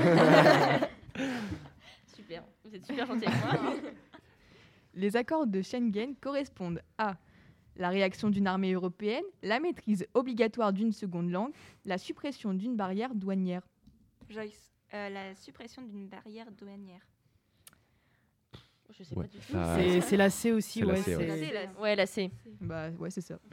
[SPEAKER 7] Super, vous êtes super gentil avec moi.
[SPEAKER 6] Les accords de Schengen correspondent à la réaction d'une armée européenne, la maîtrise obligatoire d'une seconde langue, la suppression d'une barrière douanière.
[SPEAKER 9] Joyce, euh, la suppression d'une barrière douanière.
[SPEAKER 7] Je sais
[SPEAKER 2] Ouais,
[SPEAKER 7] pas du tout.
[SPEAKER 2] ça-
[SPEAKER 1] C'est c'est la C aussi,
[SPEAKER 2] C'est la
[SPEAKER 1] ouais.
[SPEAKER 2] C, ouais.
[SPEAKER 1] c'est-
[SPEAKER 9] C'est la-
[SPEAKER 7] Ouais, là, c'est...
[SPEAKER 6] Bah ouais, c'est ça.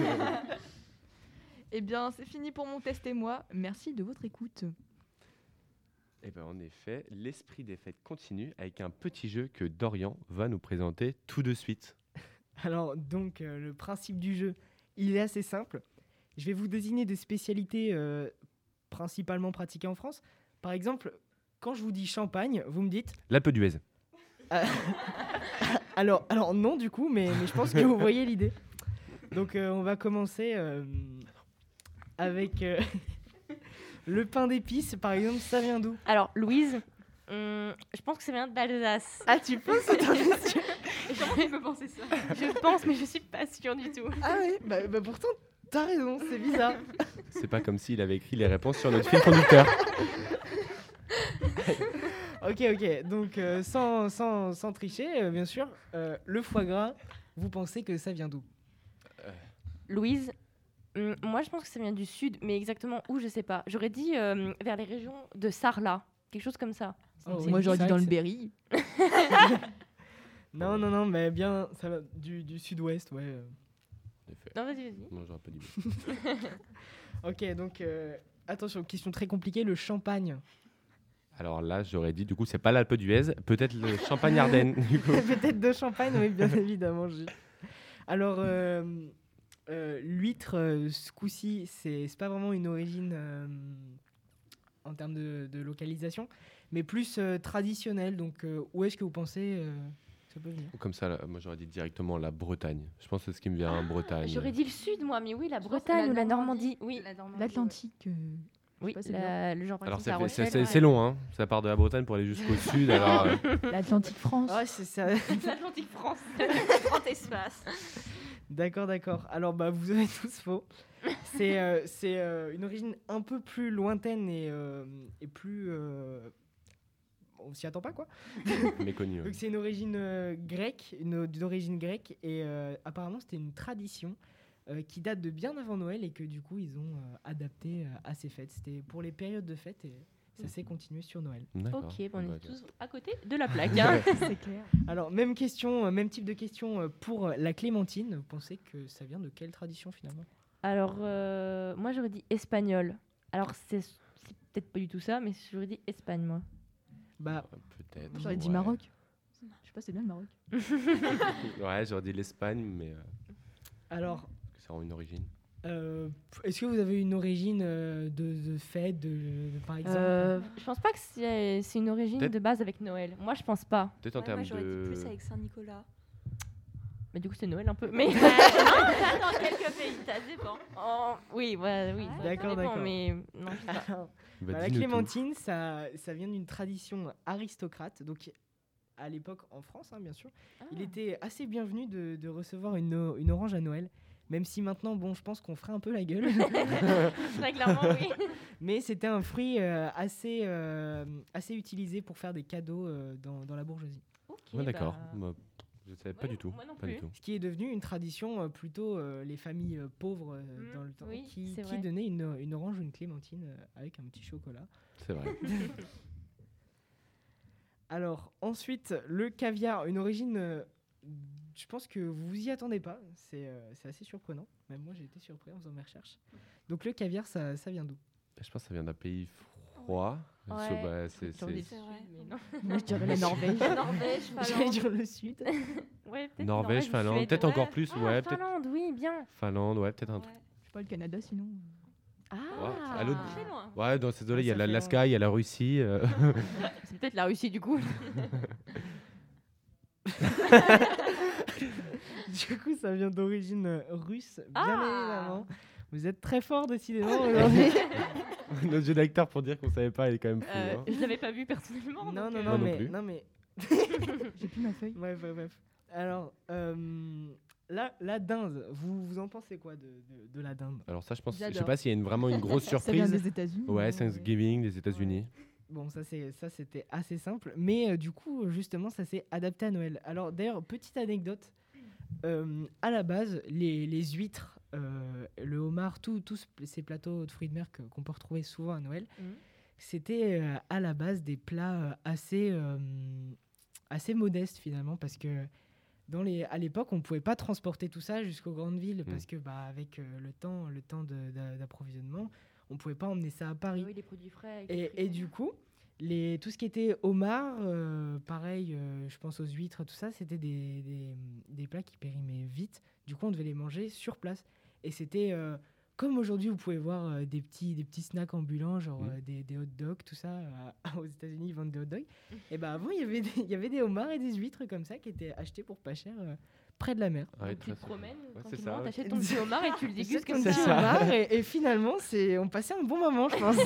[SPEAKER 6] Eh bien, c'est fini pour mon test et moi. Merci de votre écoute.
[SPEAKER 2] Et ben en effet, l'esprit des fêtes continue avec un petit jeu que Dorian va nous présenter tout de suite.
[SPEAKER 1] Alors, donc, euh, le principe du jeu, il est assez simple. Je vais vous désigner des spécialités euh, principalement pratiquées en France. Par exemple, quand je vous dis champagne, vous me dites.
[SPEAKER 2] L'Alpe d'Huez.
[SPEAKER 1] Alors, alors non, du coup, mais, mais je pense que vous voyez l'idée. Donc, euh, on va commencer euh, avec euh, le pain d'épices, par exemple, ça vient d'où?
[SPEAKER 7] Alors, Louise, hum, je pense que ça vient d'Alsace.
[SPEAKER 1] Ah, tu penses que t'en es sûr?
[SPEAKER 7] Comment tu peux penser ça? Je pense, mais je suis pas sûre du tout.
[SPEAKER 1] Ah oui, bah, bah pourtant, t'as raison, c'est bizarre.
[SPEAKER 2] C'est pas comme s'il avait écrit les réponses sur notre fil conducteur.
[SPEAKER 1] Ok, ok, donc euh, sans, sans, sans tricher, euh, bien sûr, euh, le foie gras, vous pensez que ça vient d'où?
[SPEAKER 7] Louise, hum, moi je pense que ça vient du sud, mais exactement où, je sais pas. J'aurais dit euh, vers les régions de Sarlat, quelque chose comme ça.
[SPEAKER 1] Oh,
[SPEAKER 6] Moi,
[SPEAKER 1] oui,
[SPEAKER 6] j'aurais
[SPEAKER 1] c'est
[SPEAKER 6] dit
[SPEAKER 1] vrai
[SPEAKER 6] dans
[SPEAKER 1] que
[SPEAKER 6] le
[SPEAKER 1] c'est-
[SPEAKER 6] Berry.
[SPEAKER 1] Non, non, non, mais bien, ça va du, du sud-ouest, ouais. euh.
[SPEAKER 2] En effet.
[SPEAKER 7] Non, vas-y, vas-y.
[SPEAKER 2] Non, j'aurais pas dit.
[SPEAKER 1] Ok, donc, euh, attention, question très compliquée, le champagne.
[SPEAKER 2] Alors là, j'aurais dit, du coup, c'est pas l'Alpe d'Huez, peut-être le Champagne-Ardenne. Du coup.
[SPEAKER 1] Peut-être de champagne, oui, bien évidemment. Gilles. Alors, euh, euh, l'huître, euh, ce coup-ci, c'est c'est pas vraiment une origine euh, en termes de, de localisation, mais plus euh, traditionnelle. Donc, euh, où est-ce que vous pensez euh, que ça peut venir?
[SPEAKER 2] Comme ça, là, moi j'aurais dit directement la Bretagne. Je pense que c'est ce qui me vient en Bretagne.
[SPEAKER 7] J'aurais dit le sud, moi, mais oui, la
[SPEAKER 8] Je pense que
[SPEAKER 7] Bretagne ou la Normandie. Oui,
[SPEAKER 8] La Normandie,
[SPEAKER 6] L'Atlantique. euh,
[SPEAKER 7] oui
[SPEAKER 6] pas, c'est
[SPEAKER 7] la- le genre
[SPEAKER 2] Alors
[SPEAKER 7] par
[SPEAKER 2] ça
[SPEAKER 7] exemple,
[SPEAKER 2] fait-
[SPEAKER 7] La
[SPEAKER 2] c'est c'est-
[SPEAKER 7] Rochelle,
[SPEAKER 2] c'est long, hein. Ça part de la Bretagne pour aller jusqu'au sud. Alors, euh,
[SPEAKER 6] L'Atlantique France.
[SPEAKER 1] Ah, c'est ça.
[SPEAKER 7] L'Atlantique France.
[SPEAKER 9] Grand espace.
[SPEAKER 1] D'accord, d'accord. Alors, bah, vous avez tous faux. C'est euh, c'est, euh, une origine un peu plus lointaine et, euh, et plus, euh, on s'y attend pas quoi.
[SPEAKER 2] Méconnu. ouais.
[SPEAKER 1] Donc c'est une origine euh, grecque, une d'origine grecque et euh, apparemment c'était une tradition euh, qui date de bien avant Noël et que du coup ils ont euh, adapté euh, à ces fêtes. C'était pour les périodes de fêtes et ça s'est continué sur Noël.
[SPEAKER 2] D'accord.
[SPEAKER 7] Ok, bon, on
[SPEAKER 2] Bah,
[SPEAKER 7] est tous à côté de la plaque. hein.
[SPEAKER 6] C'est clair.
[SPEAKER 1] Alors même question, euh, même type de question euh, pour euh, la clémentine. Vous pensez que ça vient de quelle tradition finalement?
[SPEAKER 7] Alors, euh, moi j'aurais dit espagnol. Alors, c'est c'est peut-être pas du tout ça, mais j'aurais dit Espagne, moi.
[SPEAKER 1] Bah
[SPEAKER 2] euh, Peut-être.
[SPEAKER 6] J'aurais dit
[SPEAKER 2] ouais.
[SPEAKER 6] Maroc. Je sais pas, c'est bien le Maroc.
[SPEAKER 2] Ouais, j'aurais dit l'Espagne, mais euh,
[SPEAKER 1] alors,
[SPEAKER 2] c'est vraiment une origine.
[SPEAKER 1] euh, est-ce que vous avez une origine euh, de, de fête, de, de- par exemple?
[SPEAKER 7] Euh, je pense pas que c'est c'est une origine
[SPEAKER 2] Peut-être-
[SPEAKER 7] de base avec Noël. Moi, je pense pas.
[SPEAKER 2] Peut-être en
[SPEAKER 9] Ouais, moi,
[SPEAKER 2] termes
[SPEAKER 9] j'aurais
[SPEAKER 2] de.
[SPEAKER 9] dit plus avec Saint-Nicolas.
[SPEAKER 7] Mais du coup, c'est Noël un peu. Mais dans quelques pays, ça dépend. Oh, oui, ouais, oui. ça-
[SPEAKER 1] D'accord,
[SPEAKER 7] ça dépend,
[SPEAKER 1] d'accord.
[SPEAKER 7] Mais non, je sais pas.
[SPEAKER 1] Alors,
[SPEAKER 2] Bah,
[SPEAKER 1] bah, la
[SPEAKER 2] dis-nous tout.
[SPEAKER 1] clémentine, ça, ça vient d'une tradition aristocrate. Donc, à l'époque, en France, hein, bien sûr, il
[SPEAKER 7] Ah.
[SPEAKER 1] était assez bienvenu de, de recevoir une, o- une orange à Noël. Même si maintenant, bon, je pense qu'on ferait un peu la gueule.
[SPEAKER 7] Très clairement, oui.
[SPEAKER 1] Mais c'était un fruit euh, assez, euh, assez utilisé pour faire des cadeaux euh, dans, dans la bourgeoisie.
[SPEAKER 7] Ok,
[SPEAKER 2] Ouais, d'accord.
[SPEAKER 7] bah,
[SPEAKER 2] Moi, je savais pas
[SPEAKER 7] Ouais,
[SPEAKER 2] du tout.
[SPEAKER 7] moi non
[SPEAKER 2] Pas du
[SPEAKER 7] plus.
[SPEAKER 2] tout.
[SPEAKER 1] Ce qui est devenu une tradition euh, plutôt euh, les familles euh, pauvres euh,
[SPEAKER 7] Mm,
[SPEAKER 1] dans le temps
[SPEAKER 7] oui,
[SPEAKER 1] qui,
[SPEAKER 7] c'est
[SPEAKER 1] qui
[SPEAKER 7] vrai.
[SPEAKER 1] donnaient une, une orange ou une clémentine euh, avec un petit chocolat.
[SPEAKER 2] C'est vrai.
[SPEAKER 1] Alors, ensuite, le caviar, une origine, euh, je pense que vous vous y attendez pas, c'est euh, c'est assez surprenant. Même moi, j'ai été surpris en faisant mes recherches. Donc, le caviar, ça, ça vient d'où?
[SPEAKER 2] Je pense que ça vient d'un pays froid.
[SPEAKER 7] Ouais.
[SPEAKER 2] So, bah, c'est-
[SPEAKER 7] J'aurais dit
[SPEAKER 2] c'est-
[SPEAKER 7] le
[SPEAKER 9] C'est vrai.
[SPEAKER 7] Sud, mais non.
[SPEAKER 6] Moi, je dirais la Norvège.
[SPEAKER 7] Norvège,
[SPEAKER 1] J'allais
[SPEAKER 7] Finlande.
[SPEAKER 1] dire le sud.
[SPEAKER 7] Ouais, peut-être
[SPEAKER 2] Norvège,
[SPEAKER 7] ou
[SPEAKER 2] Finlande,
[SPEAKER 7] Suède.
[SPEAKER 2] peut-être
[SPEAKER 7] Ouais.
[SPEAKER 2] encore plus.
[SPEAKER 7] Ah,
[SPEAKER 2] Ouais, peut-être
[SPEAKER 7] Finlande, oui, bien.
[SPEAKER 2] Finlande, ouais, peut-être un
[SPEAKER 9] Ouais.
[SPEAKER 2] truc.
[SPEAKER 6] Je sais pas, le Canada sinon.
[SPEAKER 7] Ah,
[SPEAKER 2] à l'autre-
[SPEAKER 9] C'est loin.
[SPEAKER 2] Ouais, dans ces zones-là, il y a
[SPEAKER 1] ça fait
[SPEAKER 2] l'Alaska, il y a la Russie. euh.
[SPEAKER 7] C'est peut-être la Russie, du coup.
[SPEAKER 1] Du coup, ça vient d'origine euh, russe, bien
[SPEAKER 7] Ah.
[SPEAKER 1] évidemment. Vous êtes très fort, décidément, aujourd'hui.
[SPEAKER 2] Notre jeu d'acteur pour dire qu'on savait pas, il est quand même fou.
[SPEAKER 7] Euh,
[SPEAKER 2] hein.
[SPEAKER 7] je l'avais pas vu personnellement.
[SPEAKER 1] non,
[SPEAKER 7] donc,
[SPEAKER 1] non,
[SPEAKER 7] euh,
[SPEAKER 1] non,
[SPEAKER 2] Moi non
[SPEAKER 1] mais,
[SPEAKER 2] plus.
[SPEAKER 1] non, mais
[SPEAKER 6] J'ai plus ma feuille.
[SPEAKER 1] Bref, bref, bref. Alors, euh, la, la dinde, vous, vous en pensez quoi de, de, de la dinde?
[SPEAKER 2] Alors ça, je pense, je sais
[SPEAKER 6] J'adore.
[SPEAKER 2] pas s'il y a une, vraiment une grosse
[SPEAKER 6] Ça vient
[SPEAKER 2] surprise.
[SPEAKER 6] des États-Unis.
[SPEAKER 2] Ouais,
[SPEAKER 6] hein.
[SPEAKER 2] Thanksgiving des États-Unis.
[SPEAKER 1] Bon, ça, c'est, ça c'était assez simple. Mais euh, du coup, justement, ça s'est adapté à Noël. Alors, d'ailleurs, petite anecdote. Euh, à la base, les, les huîtres, euh, le homard, tout- tous ces plateaux de fruits de mer que- qu'on peut retrouver souvent à Noël,
[SPEAKER 7] Mhm.
[SPEAKER 1] c'était euh, à la base des plats euh, assez, euh, assez modestes finalement, parce que dans les, à l'époque, on ne pouvait pas transporter tout ça jusqu'aux grandes villes, parce que bah, avec euh, le temps, le temps de- d'a- d'approvisionnement, on ne pouvait pas emmener ça à Paris.
[SPEAKER 7] Oui, les produits frais. avec les
[SPEAKER 1] Et,
[SPEAKER 7] fruits
[SPEAKER 1] et
[SPEAKER 7] frais.
[SPEAKER 1] du coup, les, tout ce qui était homard, euh, pareil, euh, je pense aux huîtres, tout ça, c'était des, des, des plats qui périmaient vite. Du coup, on devait les manger sur place. Et c'était euh, comme aujourd'hui, vous pouvez voir euh, des, petits, des petits snacks ambulants, genre
[SPEAKER 2] Mhm.
[SPEAKER 1] euh, des, des hot dogs, tout ça. euh, aux États-Unis, ils vendent des hot dogs. Et bah avant, il y avait des- il y avait des homards et des huîtres comme ça qui étaient achetés pour pas cher euh, près de la mer.
[SPEAKER 2] Ouais,
[SPEAKER 7] Donc, tu
[SPEAKER 2] très
[SPEAKER 7] te
[SPEAKER 2] sûr.
[SPEAKER 7] promènes,
[SPEAKER 2] Ouais, c'est
[SPEAKER 7] tranquillement,
[SPEAKER 2] ça, ouais.
[SPEAKER 7] t'achètes ton petit homard et tu le dégustes comme
[SPEAKER 1] C'est
[SPEAKER 7] ça.
[SPEAKER 1] ça. Homard, et, et finalement, c'est, on passait un bon moment, je pense.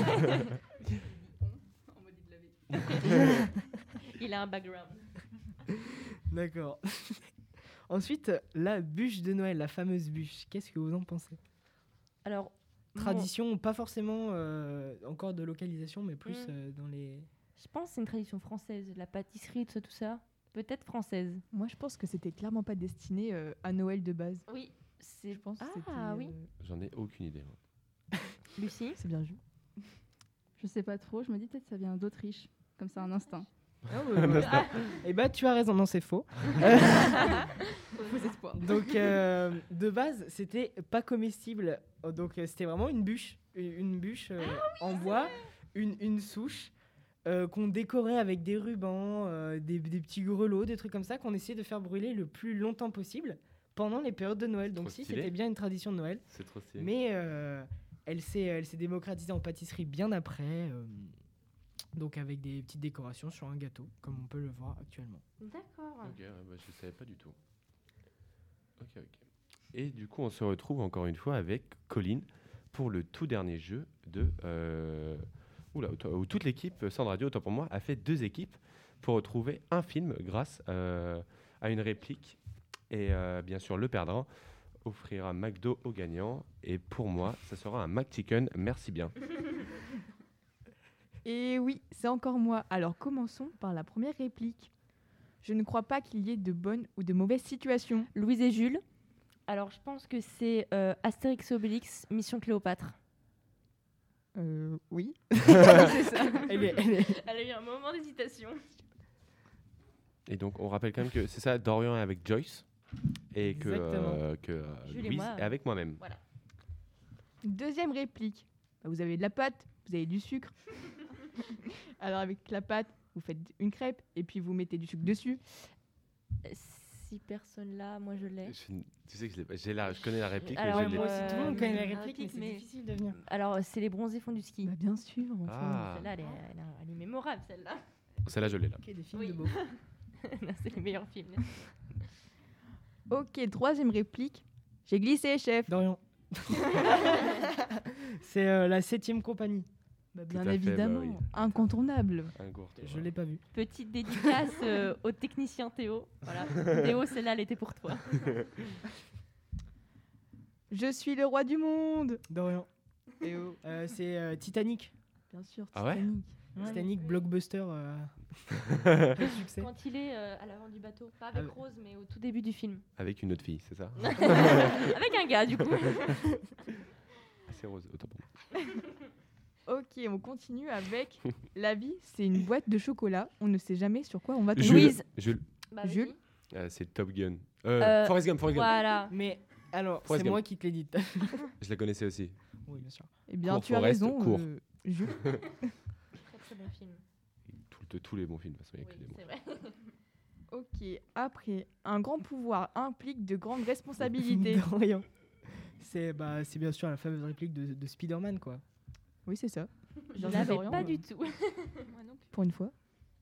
[SPEAKER 7] Il a un background.
[SPEAKER 1] D'accord. Ensuite, la bûche de Noël, la fameuse bûche. Qu'est-ce que vous en pensez?
[SPEAKER 7] Alors, bon,
[SPEAKER 1] Tradition, pas forcément euh, encore de localisation, mais plus
[SPEAKER 7] Mm.
[SPEAKER 1] euh, dans les...
[SPEAKER 7] je pense que c'est une tradition française, la pâtisserie, tout ça, tout ça. Peut-être française.
[SPEAKER 6] Moi, je pense que c'était clairement pas destiné euh, à Noël de base.
[SPEAKER 7] Oui, c'est
[SPEAKER 6] Je pense que
[SPEAKER 7] Ah,
[SPEAKER 6] c'était,
[SPEAKER 7] oui.
[SPEAKER 6] euh,
[SPEAKER 2] J'en ai aucune idée. moi.
[SPEAKER 7] Lucie.
[SPEAKER 6] C'est bien vu.
[SPEAKER 8] Je sais pas trop, je me dis peut-être que ça vient d'Autriche, comme ça un instinct.
[SPEAKER 1] Eh bah, tu as raison, non, c'est faux.
[SPEAKER 6] Faux espoir.
[SPEAKER 1] Donc, euh, de base, c'était pas comestible. Oh, Donc, euh, c'était vraiment une bûche. Une une bûche euh, en bois, une, une souche, euh, qu'on décorait avec des rubans, euh, des, des petits grelots, des trucs comme ça, qu'on essayait de faire brûler le plus longtemps possible pendant les périodes de Noël. Donc,
[SPEAKER 2] Trop
[SPEAKER 1] si,
[SPEAKER 2] stylé.
[SPEAKER 1] c'était bien une tradition de Noël.
[SPEAKER 2] C'est trop stylé.
[SPEAKER 1] Mais euh, elle s'est elle s'est démocratisée en pâtisserie bien après. euh, donc, avec des petites décorations sur un gâteau, comme on peut le voir actuellement.
[SPEAKER 7] D'accord.
[SPEAKER 2] Ok, ouais, bah, je savais pas du tout. Ok, ok. Et du coup, on se retrouve encore une fois avec Colline pour le tout dernier jeu de. Euh, oula, autant- où toute l'équipe, Sand Radio, autant pour moi, a fait deux équipes pour retrouver un film grâce euh, à une réplique. Et euh, bien sûr, le perdant offrira McDo au gagnant. Et pour moi, ça sera un McChicken. Merci bien.
[SPEAKER 6] Et oui, c'est encore moi. Alors commençons par la première réplique. Je ne crois pas qu'il y ait de bonnes ou de mauvaises situations.
[SPEAKER 7] Louise et Jules. Alors, je pense que c'est euh, Astérix et Obélix, Mission Cléopâtre.
[SPEAKER 6] Euh, oui.
[SPEAKER 1] C'est ça. Elle est- elle est-
[SPEAKER 7] Elle a eu un moment d'hésitation.
[SPEAKER 2] Et donc, on rappelle quand même que c'est ça, Dorian est avec Joyce et que,
[SPEAKER 1] Exactement.
[SPEAKER 2] euh, que euh,
[SPEAKER 7] Jules et
[SPEAKER 2] Louise
[SPEAKER 7] moi,
[SPEAKER 2] est avec moi-même.
[SPEAKER 7] Voilà.
[SPEAKER 6] Deuxième réplique. Bah, vous avez de la pâte, vous avez du sucre. Alors avec la pâte, vous faites une crêpe et puis vous mettez du sucre dessus.
[SPEAKER 7] Six personnes là, moi je l'ai.
[SPEAKER 2] Je- tu sais que je, l'ai pas- j'ai la, je connais la réplique,
[SPEAKER 7] Alors,
[SPEAKER 2] mais je l'ai
[SPEAKER 1] moi
[SPEAKER 2] pas.
[SPEAKER 1] aussi, tout le monde
[SPEAKER 7] Euh,
[SPEAKER 1] connaît la
[SPEAKER 9] la
[SPEAKER 1] réplique, mais
[SPEAKER 9] réplique,
[SPEAKER 1] c'est
[SPEAKER 9] mais-
[SPEAKER 1] difficile de venir.
[SPEAKER 7] Alors, c'est les bronzés font du ski.
[SPEAKER 6] Bah bien sûr. Enfin.
[SPEAKER 2] Ah,
[SPEAKER 7] Celle-là, elle est, elle est- elle est mémorable, celle-là.
[SPEAKER 2] celle-là, je l'ai là.
[SPEAKER 1] Ok, des films
[SPEAKER 7] Oui.
[SPEAKER 1] de beau.
[SPEAKER 7] Non, c'est les meilleurs films.
[SPEAKER 6] Ok, troisième réplique. J'ai glissé, chef.
[SPEAKER 1] Dorian. C'est euh, la septième compagnie.
[SPEAKER 6] Bah,
[SPEAKER 2] Tout
[SPEAKER 6] bien
[SPEAKER 2] à fait, bah
[SPEAKER 6] évidemment,
[SPEAKER 2] oui.
[SPEAKER 6] incontournable.
[SPEAKER 2] Un gourde,
[SPEAKER 1] Je l'ai pas vu.
[SPEAKER 7] Petite dédicace euh, au technicien Théo. Voilà. Théo, celle-là, elle était pour toi.
[SPEAKER 6] Je suis le roi du monde.
[SPEAKER 1] Dorian. Euh, c'est euh, Titanic.
[SPEAKER 6] Bien sûr,
[SPEAKER 2] Ah ouais
[SPEAKER 6] Titanic. Ouais.
[SPEAKER 1] Titanic, blockbuster. euh, quel succès.
[SPEAKER 7] Quand il est euh, à l'avant du bateau, pas avec
[SPEAKER 1] Ah ouais.
[SPEAKER 7] Rose, mais au tout début du film.
[SPEAKER 2] Avec une autre fille, c'est ça
[SPEAKER 7] Avec un gars, du coup.
[SPEAKER 2] Ah, c'est Rose, autant pour moi.
[SPEAKER 6] Ok, on continue avec la vie, c'est une boîte de chocolat. On ne sait jamais sur quoi on va tomber.
[SPEAKER 2] Jules.
[SPEAKER 7] Louise.
[SPEAKER 2] Jules.
[SPEAKER 7] Bah, vas-y.
[SPEAKER 6] Jules.
[SPEAKER 2] Euh, c'est Top Gun. Euh,
[SPEAKER 7] Euh,
[SPEAKER 2] Forrest Gump, Forrest Gump.
[SPEAKER 7] Voilà.
[SPEAKER 1] Mais alors,
[SPEAKER 2] Forrest
[SPEAKER 1] c'est
[SPEAKER 2] Gump.
[SPEAKER 1] moi qui te l'ai dit.
[SPEAKER 2] Je la connaissais aussi.
[SPEAKER 1] Oui, bien sûr.
[SPEAKER 6] Eh bien,
[SPEAKER 2] Cours,
[SPEAKER 6] tu as
[SPEAKER 2] Forest,
[SPEAKER 6] raison,
[SPEAKER 2] cours.
[SPEAKER 6] euh, Jules.
[SPEAKER 7] Très très bon film.
[SPEAKER 2] Tout- de tous les bons films, de toute façon, il y a
[SPEAKER 7] Oui,
[SPEAKER 2] que des bons.
[SPEAKER 7] c'est vrai.
[SPEAKER 6] Ok, après, un grand pouvoir implique de grandes responsabilités.
[SPEAKER 1] Dorian. C'est bah, c'est bien sûr la fameuse réplique de, de Spider-Man, quoi.
[SPEAKER 6] Oui, c'est ça.
[SPEAKER 7] Je
[SPEAKER 6] Bien
[SPEAKER 7] l'avais
[SPEAKER 6] Dorian,
[SPEAKER 7] pas
[SPEAKER 6] euh,
[SPEAKER 7] du tout.
[SPEAKER 9] Moi non plus.
[SPEAKER 6] Pour une fois.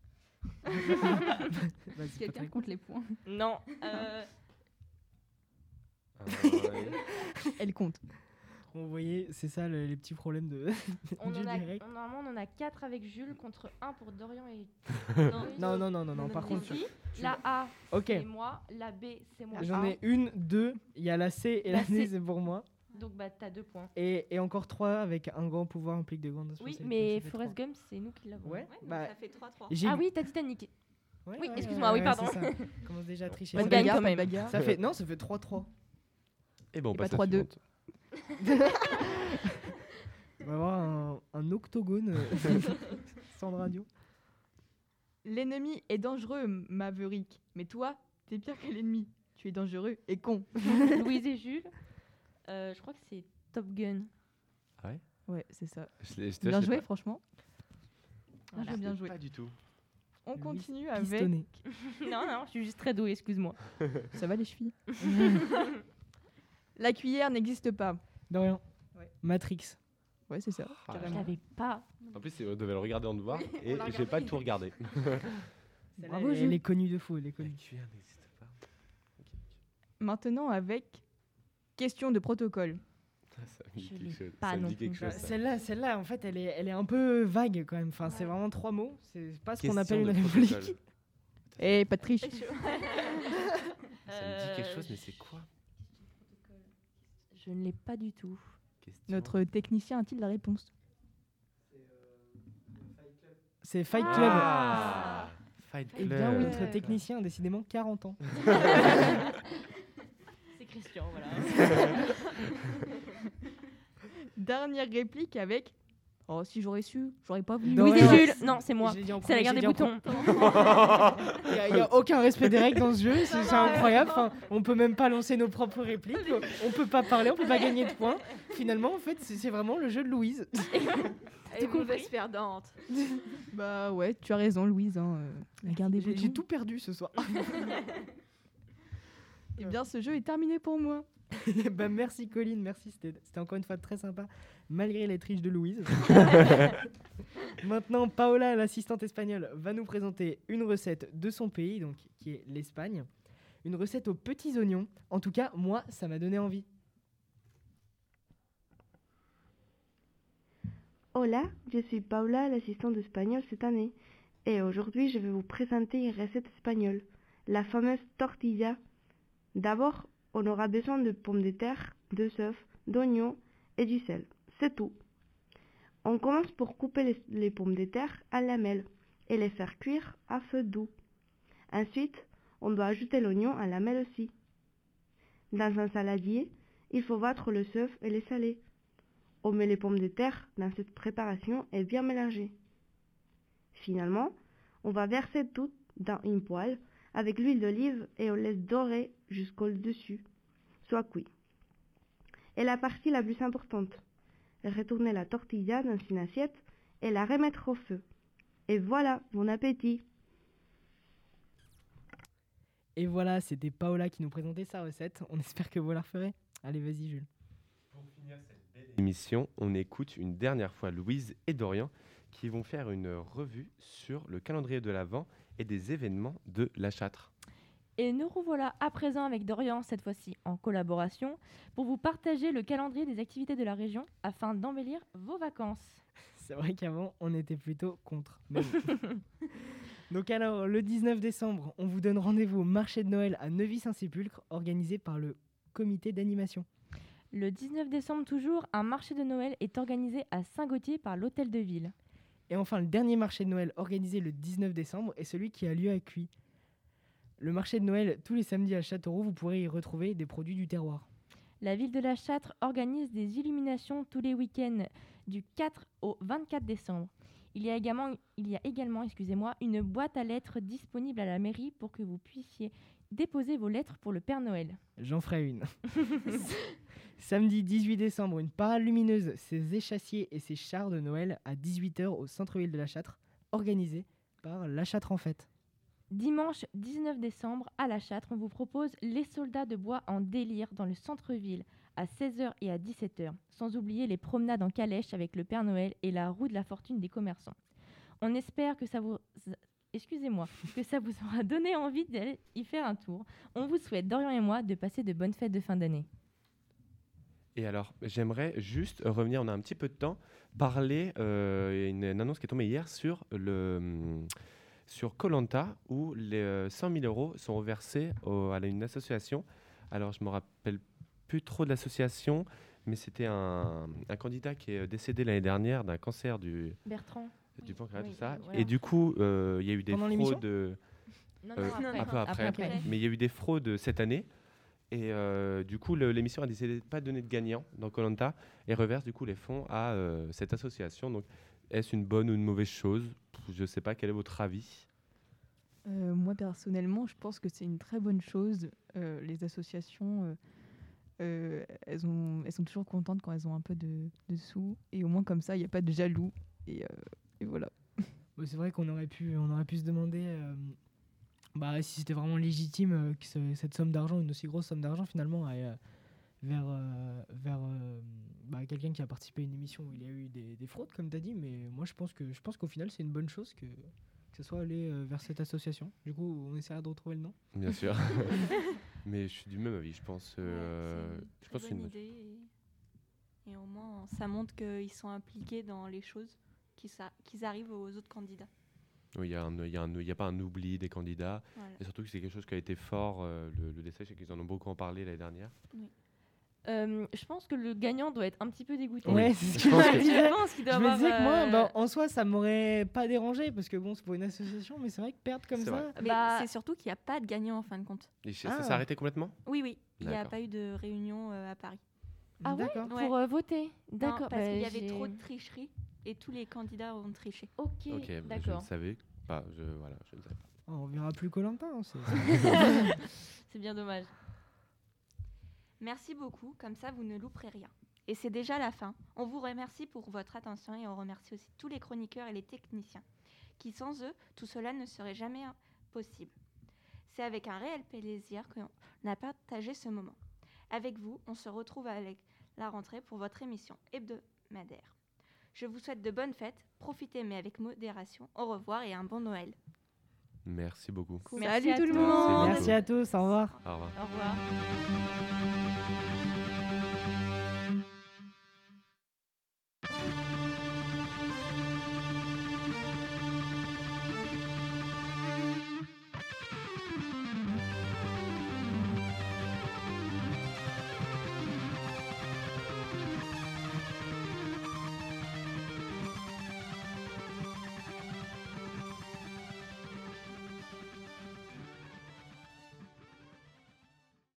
[SPEAKER 1] Vas-y,
[SPEAKER 8] Quelqu'un
[SPEAKER 1] Patrick.
[SPEAKER 8] compte les points.
[SPEAKER 7] Non. euh,
[SPEAKER 2] Ah, ouais.
[SPEAKER 6] Elle compte.
[SPEAKER 1] Vous voyez, c'est ça le- les petits problèmes de.
[SPEAKER 7] on
[SPEAKER 1] du
[SPEAKER 7] en a,
[SPEAKER 1] direct.
[SPEAKER 7] on- normalement, on en a quatre avec Jules contre un pour Dorian et.
[SPEAKER 1] Non, non, non, non, non.
[SPEAKER 7] On
[SPEAKER 1] Par
[SPEAKER 7] en a
[SPEAKER 1] contre,
[SPEAKER 7] dit, la A,
[SPEAKER 1] ok.
[SPEAKER 7] c'est moi. La B, c'est moi.
[SPEAKER 1] J'en ai une, deux. Il y a la C et la,
[SPEAKER 7] La
[SPEAKER 1] D,
[SPEAKER 7] C.
[SPEAKER 1] c'est pour moi.
[SPEAKER 7] Donc, bah, t'as deux points.
[SPEAKER 1] Et, et encore trois avec un grand pouvoir implique de grandes
[SPEAKER 7] Oui,
[SPEAKER 1] responsabilités.
[SPEAKER 7] mais
[SPEAKER 1] Ça fait
[SPEAKER 7] Forrest
[SPEAKER 1] trois.
[SPEAKER 7] Gump, c'est nous qui l'avons.
[SPEAKER 1] Ouais,
[SPEAKER 9] Ouais, donc
[SPEAKER 1] bah,
[SPEAKER 9] ça fait trois trois.
[SPEAKER 1] j'ai-
[SPEAKER 7] Ah oui, t'as Titanic.
[SPEAKER 1] Ouais,
[SPEAKER 7] oui,
[SPEAKER 1] ouais,
[SPEAKER 7] excuse-moi,
[SPEAKER 1] ouais,
[SPEAKER 7] oui,
[SPEAKER 1] ouais,
[SPEAKER 7] pardon.
[SPEAKER 1] c'est ça. On commence déjà à tricher.
[SPEAKER 6] Pas
[SPEAKER 7] On
[SPEAKER 6] de
[SPEAKER 1] Ça
[SPEAKER 7] gagne
[SPEAKER 1] fait-
[SPEAKER 6] bagarre,
[SPEAKER 7] quand
[SPEAKER 6] pas de
[SPEAKER 7] même.
[SPEAKER 6] bagarre.
[SPEAKER 1] Ça fait non, ça fait trois trois.
[SPEAKER 2] Et bon, on
[SPEAKER 6] Et
[SPEAKER 2] passe
[SPEAKER 6] pas
[SPEAKER 2] à la
[SPEAKER 6] trois deux.
[SPEAKER 2] suivante.
[SPEAKER 1] On va avoir un, un octogone euh, sans de radio.
[SPEAKER 6] L'ennemi est dangereux, Maverick. Mais toi, t'es pire que l'ennemi. Tu es dangereux et con.
[SPEAKER 7] Louise et Jules. Euh, je crois que c'est Top Gun.
[SPEAKER 6] Ouais, c'est ça.
[SPEAKER 2] Je l'ai- je-
[SPEAKER 6] Bien
[SPEAKER 2] je sais
[SPEAKER 6] joué,
[SPEAKER 2] pas.
[SPEAKER 6] franchement. Bien
[SPEAKER 7] Voilà.
[SPEAKER 6] joué, bien joué.
[SPEAKER 2] Pas du tout.
[SPEAKER 6] On
[SPEAKER 1] Louise
[SPEAKER 6] continue avec...
[SPEAKER 1] Pistonné.
[SPEAKER 7] non, non, je suis juste très douée, excuse-moi.
[SPEAKER 6] Ça va les chevilles. La cuillère n'existe pas.
[SPEAKER 1] Dorian.
[SPEAKER 6] Ouais.
[SPEAKER 1] Matrix.
[SPEAKER 6] Ouais, c'est ça.
[SPEAKER 2] Ah,
[SPEAKER 7] Je
[SPEAKER 6] carrément.
[SPEAKER 7] l'avais pas.
[SPEAKER 2] En plus, c'est- on devait le regarder en devoir et
[SPEAKER 7] l'a
[SPEAKER 2] j'ai pas
[SPEAKER 7] regardé.
[SPEAKER 2] tout regardé.
[SPEAKER 1] Celle-là,
[SPEAKER 6] Bravo,
[SPEAKER 1] elle,
[SPEAKER 6] Jules.
[SPEAKER 1] elle est connue de fou, elle est
[SPEAKER 2] La
[SPEAKER 1] connue.
[SPEAKER 2] cuillère n'existe pas.
[SPEAKER 6] Maintenant avec question de protocole.
[SPEAKER 2] Ah, ça me dit
[SPEAKER 7] Je
[SPEAKER 2] quelque
[SPEAKER 7] l'ai
[SPEAKER 2] chose.
[SPEAKER 7] pas
[SPEAKER 2] Ça me
[SPEAKER 7] non
[SPEAKER 2] dit quelque
[SPEAKER 7] plus.
[SPEAKER 2] chose.
[SPEAKER 1] Bah,
[SPEAKER 2] ça.
[SPEAKER 1] Celle-là, celle-là, en fait, elle est, elle est un peu vague quand même. Enfin, c'est vraiment trois mots. C'est pas ce qu'on
[SPEAKER 2] Question
[SPEAKER 1] appelle une
[SPEAKER 2] de
[SPEAKER 1] réplique.
[SPEAKER 2] protocole.
[SPEAKER 6] Eh, pas de triche.
[SPEAKER 2] Ça me dit quelque
[SPEAKER 7] Euh,
[SPEAKER 2] chose, mais c'est quoi
[SPEAKER 7] Je ne l'ai pas du tout.
[SPEAKER 2] Question.
[SPEAKER 6] Notre technicien a-t-il la réponse?
[SPEAKER 1] C'est Fight Club.
[SPEAKER 2] Ah Fight
[SPEAKER 1] Eh
[SPEAKER 2] Club.
[SPEAKER 1] bien oui,
[SPEAKER 7] Ouais.
[SPEAKER 1] notre technicien a décidément quarante ans.
[SPEAKER 7] C'est Christian, voilà.
[SPEAKER 6] Dernière réplique avec... Oh, si j'aurais su, j'aurais pas voulu.
[SPEAKER 1] Dorian.
[SPEAKER 7] Louise
[SPEAKER 1] Ouais,
[SPEAKER 7] et
[SPEAKER 1] ouais.
[SPEAKER 7] Jules. Non, c'est moi.
[SPEAKER 1] Je l'ai dit en
[SPEAKER 7] C'est la
[SPEAKER 1] premier,
[SPEAKER 7] guerre
[SPEAKER 1] j'ai
[SPEAKER 7] des
[SPEAKER 1] dit en
[SPEAKER 7] boutons.
[SPEAKER 1] Il n'y a, aucun respect des règles dans ce jeu, c'est c'est incroyable. Enfin, on peut même pas lancer nos propres répliques, on peut pas parler, on peut pas gagner de points. Finalement, en fait, c'est c'est vraiment le jeu de Louise.
[SPEAKER 9] Elle est mauvaise perdante.
[SPEAKER 6] Bah ouais, tu as raison, Louise. Hein, euh, la guerre des
[SPEAKER 1] J'ai
[SPEAKER 6] boutons.
[SPEAKER 1] j'ai tout perdu ce soir.
[SPEAKER 6] Eh bien, ce jeu est terminé pour moi.
[SPEAKER 1] Bah, merci Colline, merci, c'était c'était encore une fois très sympa, malgré les triches de Louise. Maintenant, Paola, l'assistante espagnole, va nous présenter une recette de son pays, donc qui est l'Espagne. Une recette aux petits oignons. En tout cas, moi, ça m'a donné envie.
[SPEAKER 10] Hola, je suis Paula, l'assistante espagnole cette année. Et aujourd'hui, je vais vous présenter une recette espagnole, la fameuse tortilla. D'abord, on aura besoin de pommes de terre, de œufs, d'oignons et du sel. C'est tout. On commence pour couper les, les pommes de terre à lamelles et les faire cuire à feu doux. Ensuite, on doit ajouter l'oignon à lamelles aussi. Dans un saladier, il faut battre le seuf et les saler. On met les pommes de terre dans cette préparation et bien mélanger. Finalement, on va verser tout dans une poêle avec l'huile d'olive et on laisse dorer jusqu'au dessus, soit cuit. Et la partie la plus importante, retourner la tortilla dans une assiette et la remettre au feu. Et voilà, bon appétit!
[SPEAKER 1] Et voilà, c'était Paola qui nous présentait sa recette. On espère que vous la referez. Allez, vas-y, Jules.
[SPEAKER 2] Pour finir cette belle émission, on écoute une dernière fois Louise et Dorian qui vont faire une revue sur le calendrier de l'Avent et des événements de La Châtre.
[SPEAKER 7] Et nous revoilà à présent avec Dorian, cette fois-ci en collaboration, pour vous partager le calendrier des activités de la région afin d'embellir vos vacances.
[SPEAKER 1] C'est vrai qu'avant, on était plutôt contre. Mais bon. Donc alors, le dix-neuf décembre, on vous donne rendez-vous au marché de Noël à Neuvy-Saint-Sépulcre, organisé par le comité d'animation.
[SPEAKER 7] Le dix-neuf décembre toujours, un marché de Noël est organisé à Saint-Gauthier par l'Hôtel de Ville.
[SPEAKER 1] Et enfin, le dernier marché de Noël organisé le dix-neuf décembre est celui qui a lieu à Cuy. Le marché de Noël, tous les samedis à Châteauroux, vous pourrez y retrouver des produits du terroir.
[SPEAKER 7] La ville de La Châtre organise des illuminations tous les week-ends du quatre au vingt-quatre décembre. Il y a également, il y a également excusez-moi, une boîte à lettres disponible à la mairie pour que vous puissiez déposer vos lettres pour le Père Noël.
[SPEAKER 1] J'en ferai une. Samedi dix-huit décembre, une parade lumineuse, ses échassiers et ses chars de Noël à dix-huit heures au centre-ville de La Châtre, organisée par La Châtre en fête.
[SPEAKER 7] Dimanche dix-neuf décembre, à La Châtre, on vous propose Les Soldats de Bois en délire dans le centre-ville à seize heures et à dix-sept heures, sans oublier les promenades en calèche avec le Père Noël et la roue de la fortune des commerçants. On espère que ça vous... Excusez-moi, que ça vous aura donné envie d'aller y faire un tour. On vous souhaite, Dorian et moi, de passer de bonnes fêtes de fin d'année.
[SPEAKER 2] Et alors, j'aimerais juste revenir, on a un petit peu de temps, parler, euh, il y a une, une annonce qui est tombée hier sur le... sur Koh Lanta, où les cent mille euros sont reversés au, à une association. Alors, je ne me rappelle plus trop de l'association, mais c'était un, un candidat qui est décédé l'année dernière d'un cancer du...
[SPEAKER 7] Bertrand.
[SPEAKER 2] Du pancréas,
[SPEAKER 7] Oui,
[SPEAKER 2] tout ça.
[SPEAKER 7] voilà.
[SPEAKER 2] Et du coup, euh, il y a eu des
[SPEAKER 1] Pendant l'émission
[SPEAKER 2] fraudes... euh,
[SPEAKER 7] Non, non, après.
[SPEAKER 2] un peu après,
[SPEAKER 7] Après, après.
[SPEAKER 2] mais il y a eu des fraudes cette année. Et euh, du coup, le- l'émission a décidé de ne pas donner de gagnant dans Koh Lanta et reverse du coup les fonds à euh, cette association. Donc, est-ce une bonne ou une mauvaise chose? Je ne sais pas. Quel est votre avis?
[SPEAKER 6] Euh, moi, personnellement, je pense que c'est une très bonne chose. Euh, les associations, euh, euh, elles, ont, elles sont toujours contentes quand elles ont un peu de, de sous. Et au moins, comme ça, il n'y a pas de jaloux. Et, euh, et voilà.
[SPEAKER 1] Bon, c'est vrai qu'on aurait pu, on aurait pu se demander euh, bah, si c'était vraiment légitime euh, que ce- cette somme d'argent, une aussi grosse somme d'argent, finalement, aille euh, vers, euh, vers euh, bah, quelqu'un qui a participé à une émission où il y a eu des, des fraudes, comme tu as dit. Mais moi, je pense, que, je pense qu'au final, c'est une bonne chose que, que ce soit allé euh, vers cette association. Du coup, on essaiera de retrouver le nom.
[SPEAKER 2] Bien sûr. Mais je suis du même avis. Je pense. euh,
[SPEAKER 9] Ouais, c'est
[SPEAKER 2] je
[SPEAKER 9] une
[SPEAKER 2] pense
[SPEAKER 9] très
[SPEAKER 2] que c'est
[SPEAKER 9] bonne
[SPEAKER 2] une-
[SPEAKER 9] idée. Et, et au moins, ça montre qu'ils sont impliqués dans les choses, qu'ils sa- qu'ils arrivent aux autres candidats.
[SPEAKER 2] Oui, il n'y a, un- il y a, un- il y a pas un oubli des candidats.
[SPEAKER 9] Voilà.
[SPEAKER 2] Et surtout que c'est quelque chose qui a été fort. euh, le, le décès, c'est qu'ils en ont beaucoup en parlé l'année dernière.
[SPEAKER 7] Euh, je pense que le gagnant doit être un petit peu dégoûté.
[SPEAKER 2] Oui.
[SPEAKER 1] Ouais, c'est ce
[SPEAKER 2] Je
[SPEAKER 1] que
[SPEAKER 2] pense
[SPEAKER 1] je
[SPEAKER 2] que-
[SPEAKER 1] me disais.
[SPEAKER 7] Je pense qu'il doit
[SPEAKER 1] Je me
[SPEAKER 7] avoir,
[SPEAKER 1] disais que moi,
[SPEAKER 7] euh,
[SPEAKER 1] bah, en soi, ça m'aurait pas dérangé parce que bon, c'est pour une association, mais c'est vrai que perdre comme
[SPEAKER 2] C'est
[SPEAKER 1] ça.
[SPEAKER 2] vrai.
[SPEAKER 9] Mais
[SPEAKER 7] Bah-
[SPEAKER 9] c'est surtout qu'il n'y a pas de gagnant en fin de compte.
[SPEAKER 2] Et ça
[SPEAKER 1] Ah.
[SPEAKER 2] s'est arrêté complètement?
[SPEAKER 9] Oui, oui, il n'y a
[SPEAKER 2] D'accord.
[SPEAKER 9] pas eu de réunion euh, à Paris.
[SPEAKER 7] Ah ouais,
[SPEAKER 1] D'accord.
[SPEAKER 7] pour euh, voter.
[SPEAKER 9] Non,
[SPEAKER 7] D'accord.
[SPEAKER 9] parce
[SPEAKER 7] bah,
[SPEAKER 9] qu'il y avait
[SPEAKER 7] j'ai-
[SPEAKER 9] trop de tricherie et tous les candidats ont triché.
[SPEAKER 7] Ok,
[SPEAKER 2] Ok, bah, je ne
[SPEAKER 7] d'accord.
[SPEAKER 2] savais pas. Je, voilà, je ne savais pas.
[SPEAKER 1] Oh, on verra plus Koh Lanta. Hein, c'est-
[SPEAKER 7] C'est bien dommage.
[SPEAKER 9] Merci beaucoup, comme ça vous ne louperez rien. Et c'est déjà la fin. On vous remercie pour votre attention et on remercie aussi tous les chroniqueurs et les techniciens, qui sans eux, tout cela ne serait jamais possible. C'est avec un réel plaisir qu'on a partagé ce moment. Avec vous, on se retrouve avec la rentrée pour votre émission hebdomadaire. Je vous souhaite de bonnes fêtes, profitez mais avec modération. Au revoir et un bon Noël.
[SPEAKER 2] Merci beaucoup.
[SPEAKER 7] Merci
[SPEAKER 6] Salut
[SPEAKER 7] à
[SPEAKER 6] tout le
[SPEAKER 7] tous.
[SPEAKER 6] monde.
[SPEAKER 2] Merci
[SPEAKER 1] Merci à tous. Au revoir.
[SPEAKER 2] Au revoir.
[SPEAKER 7] Au revoir.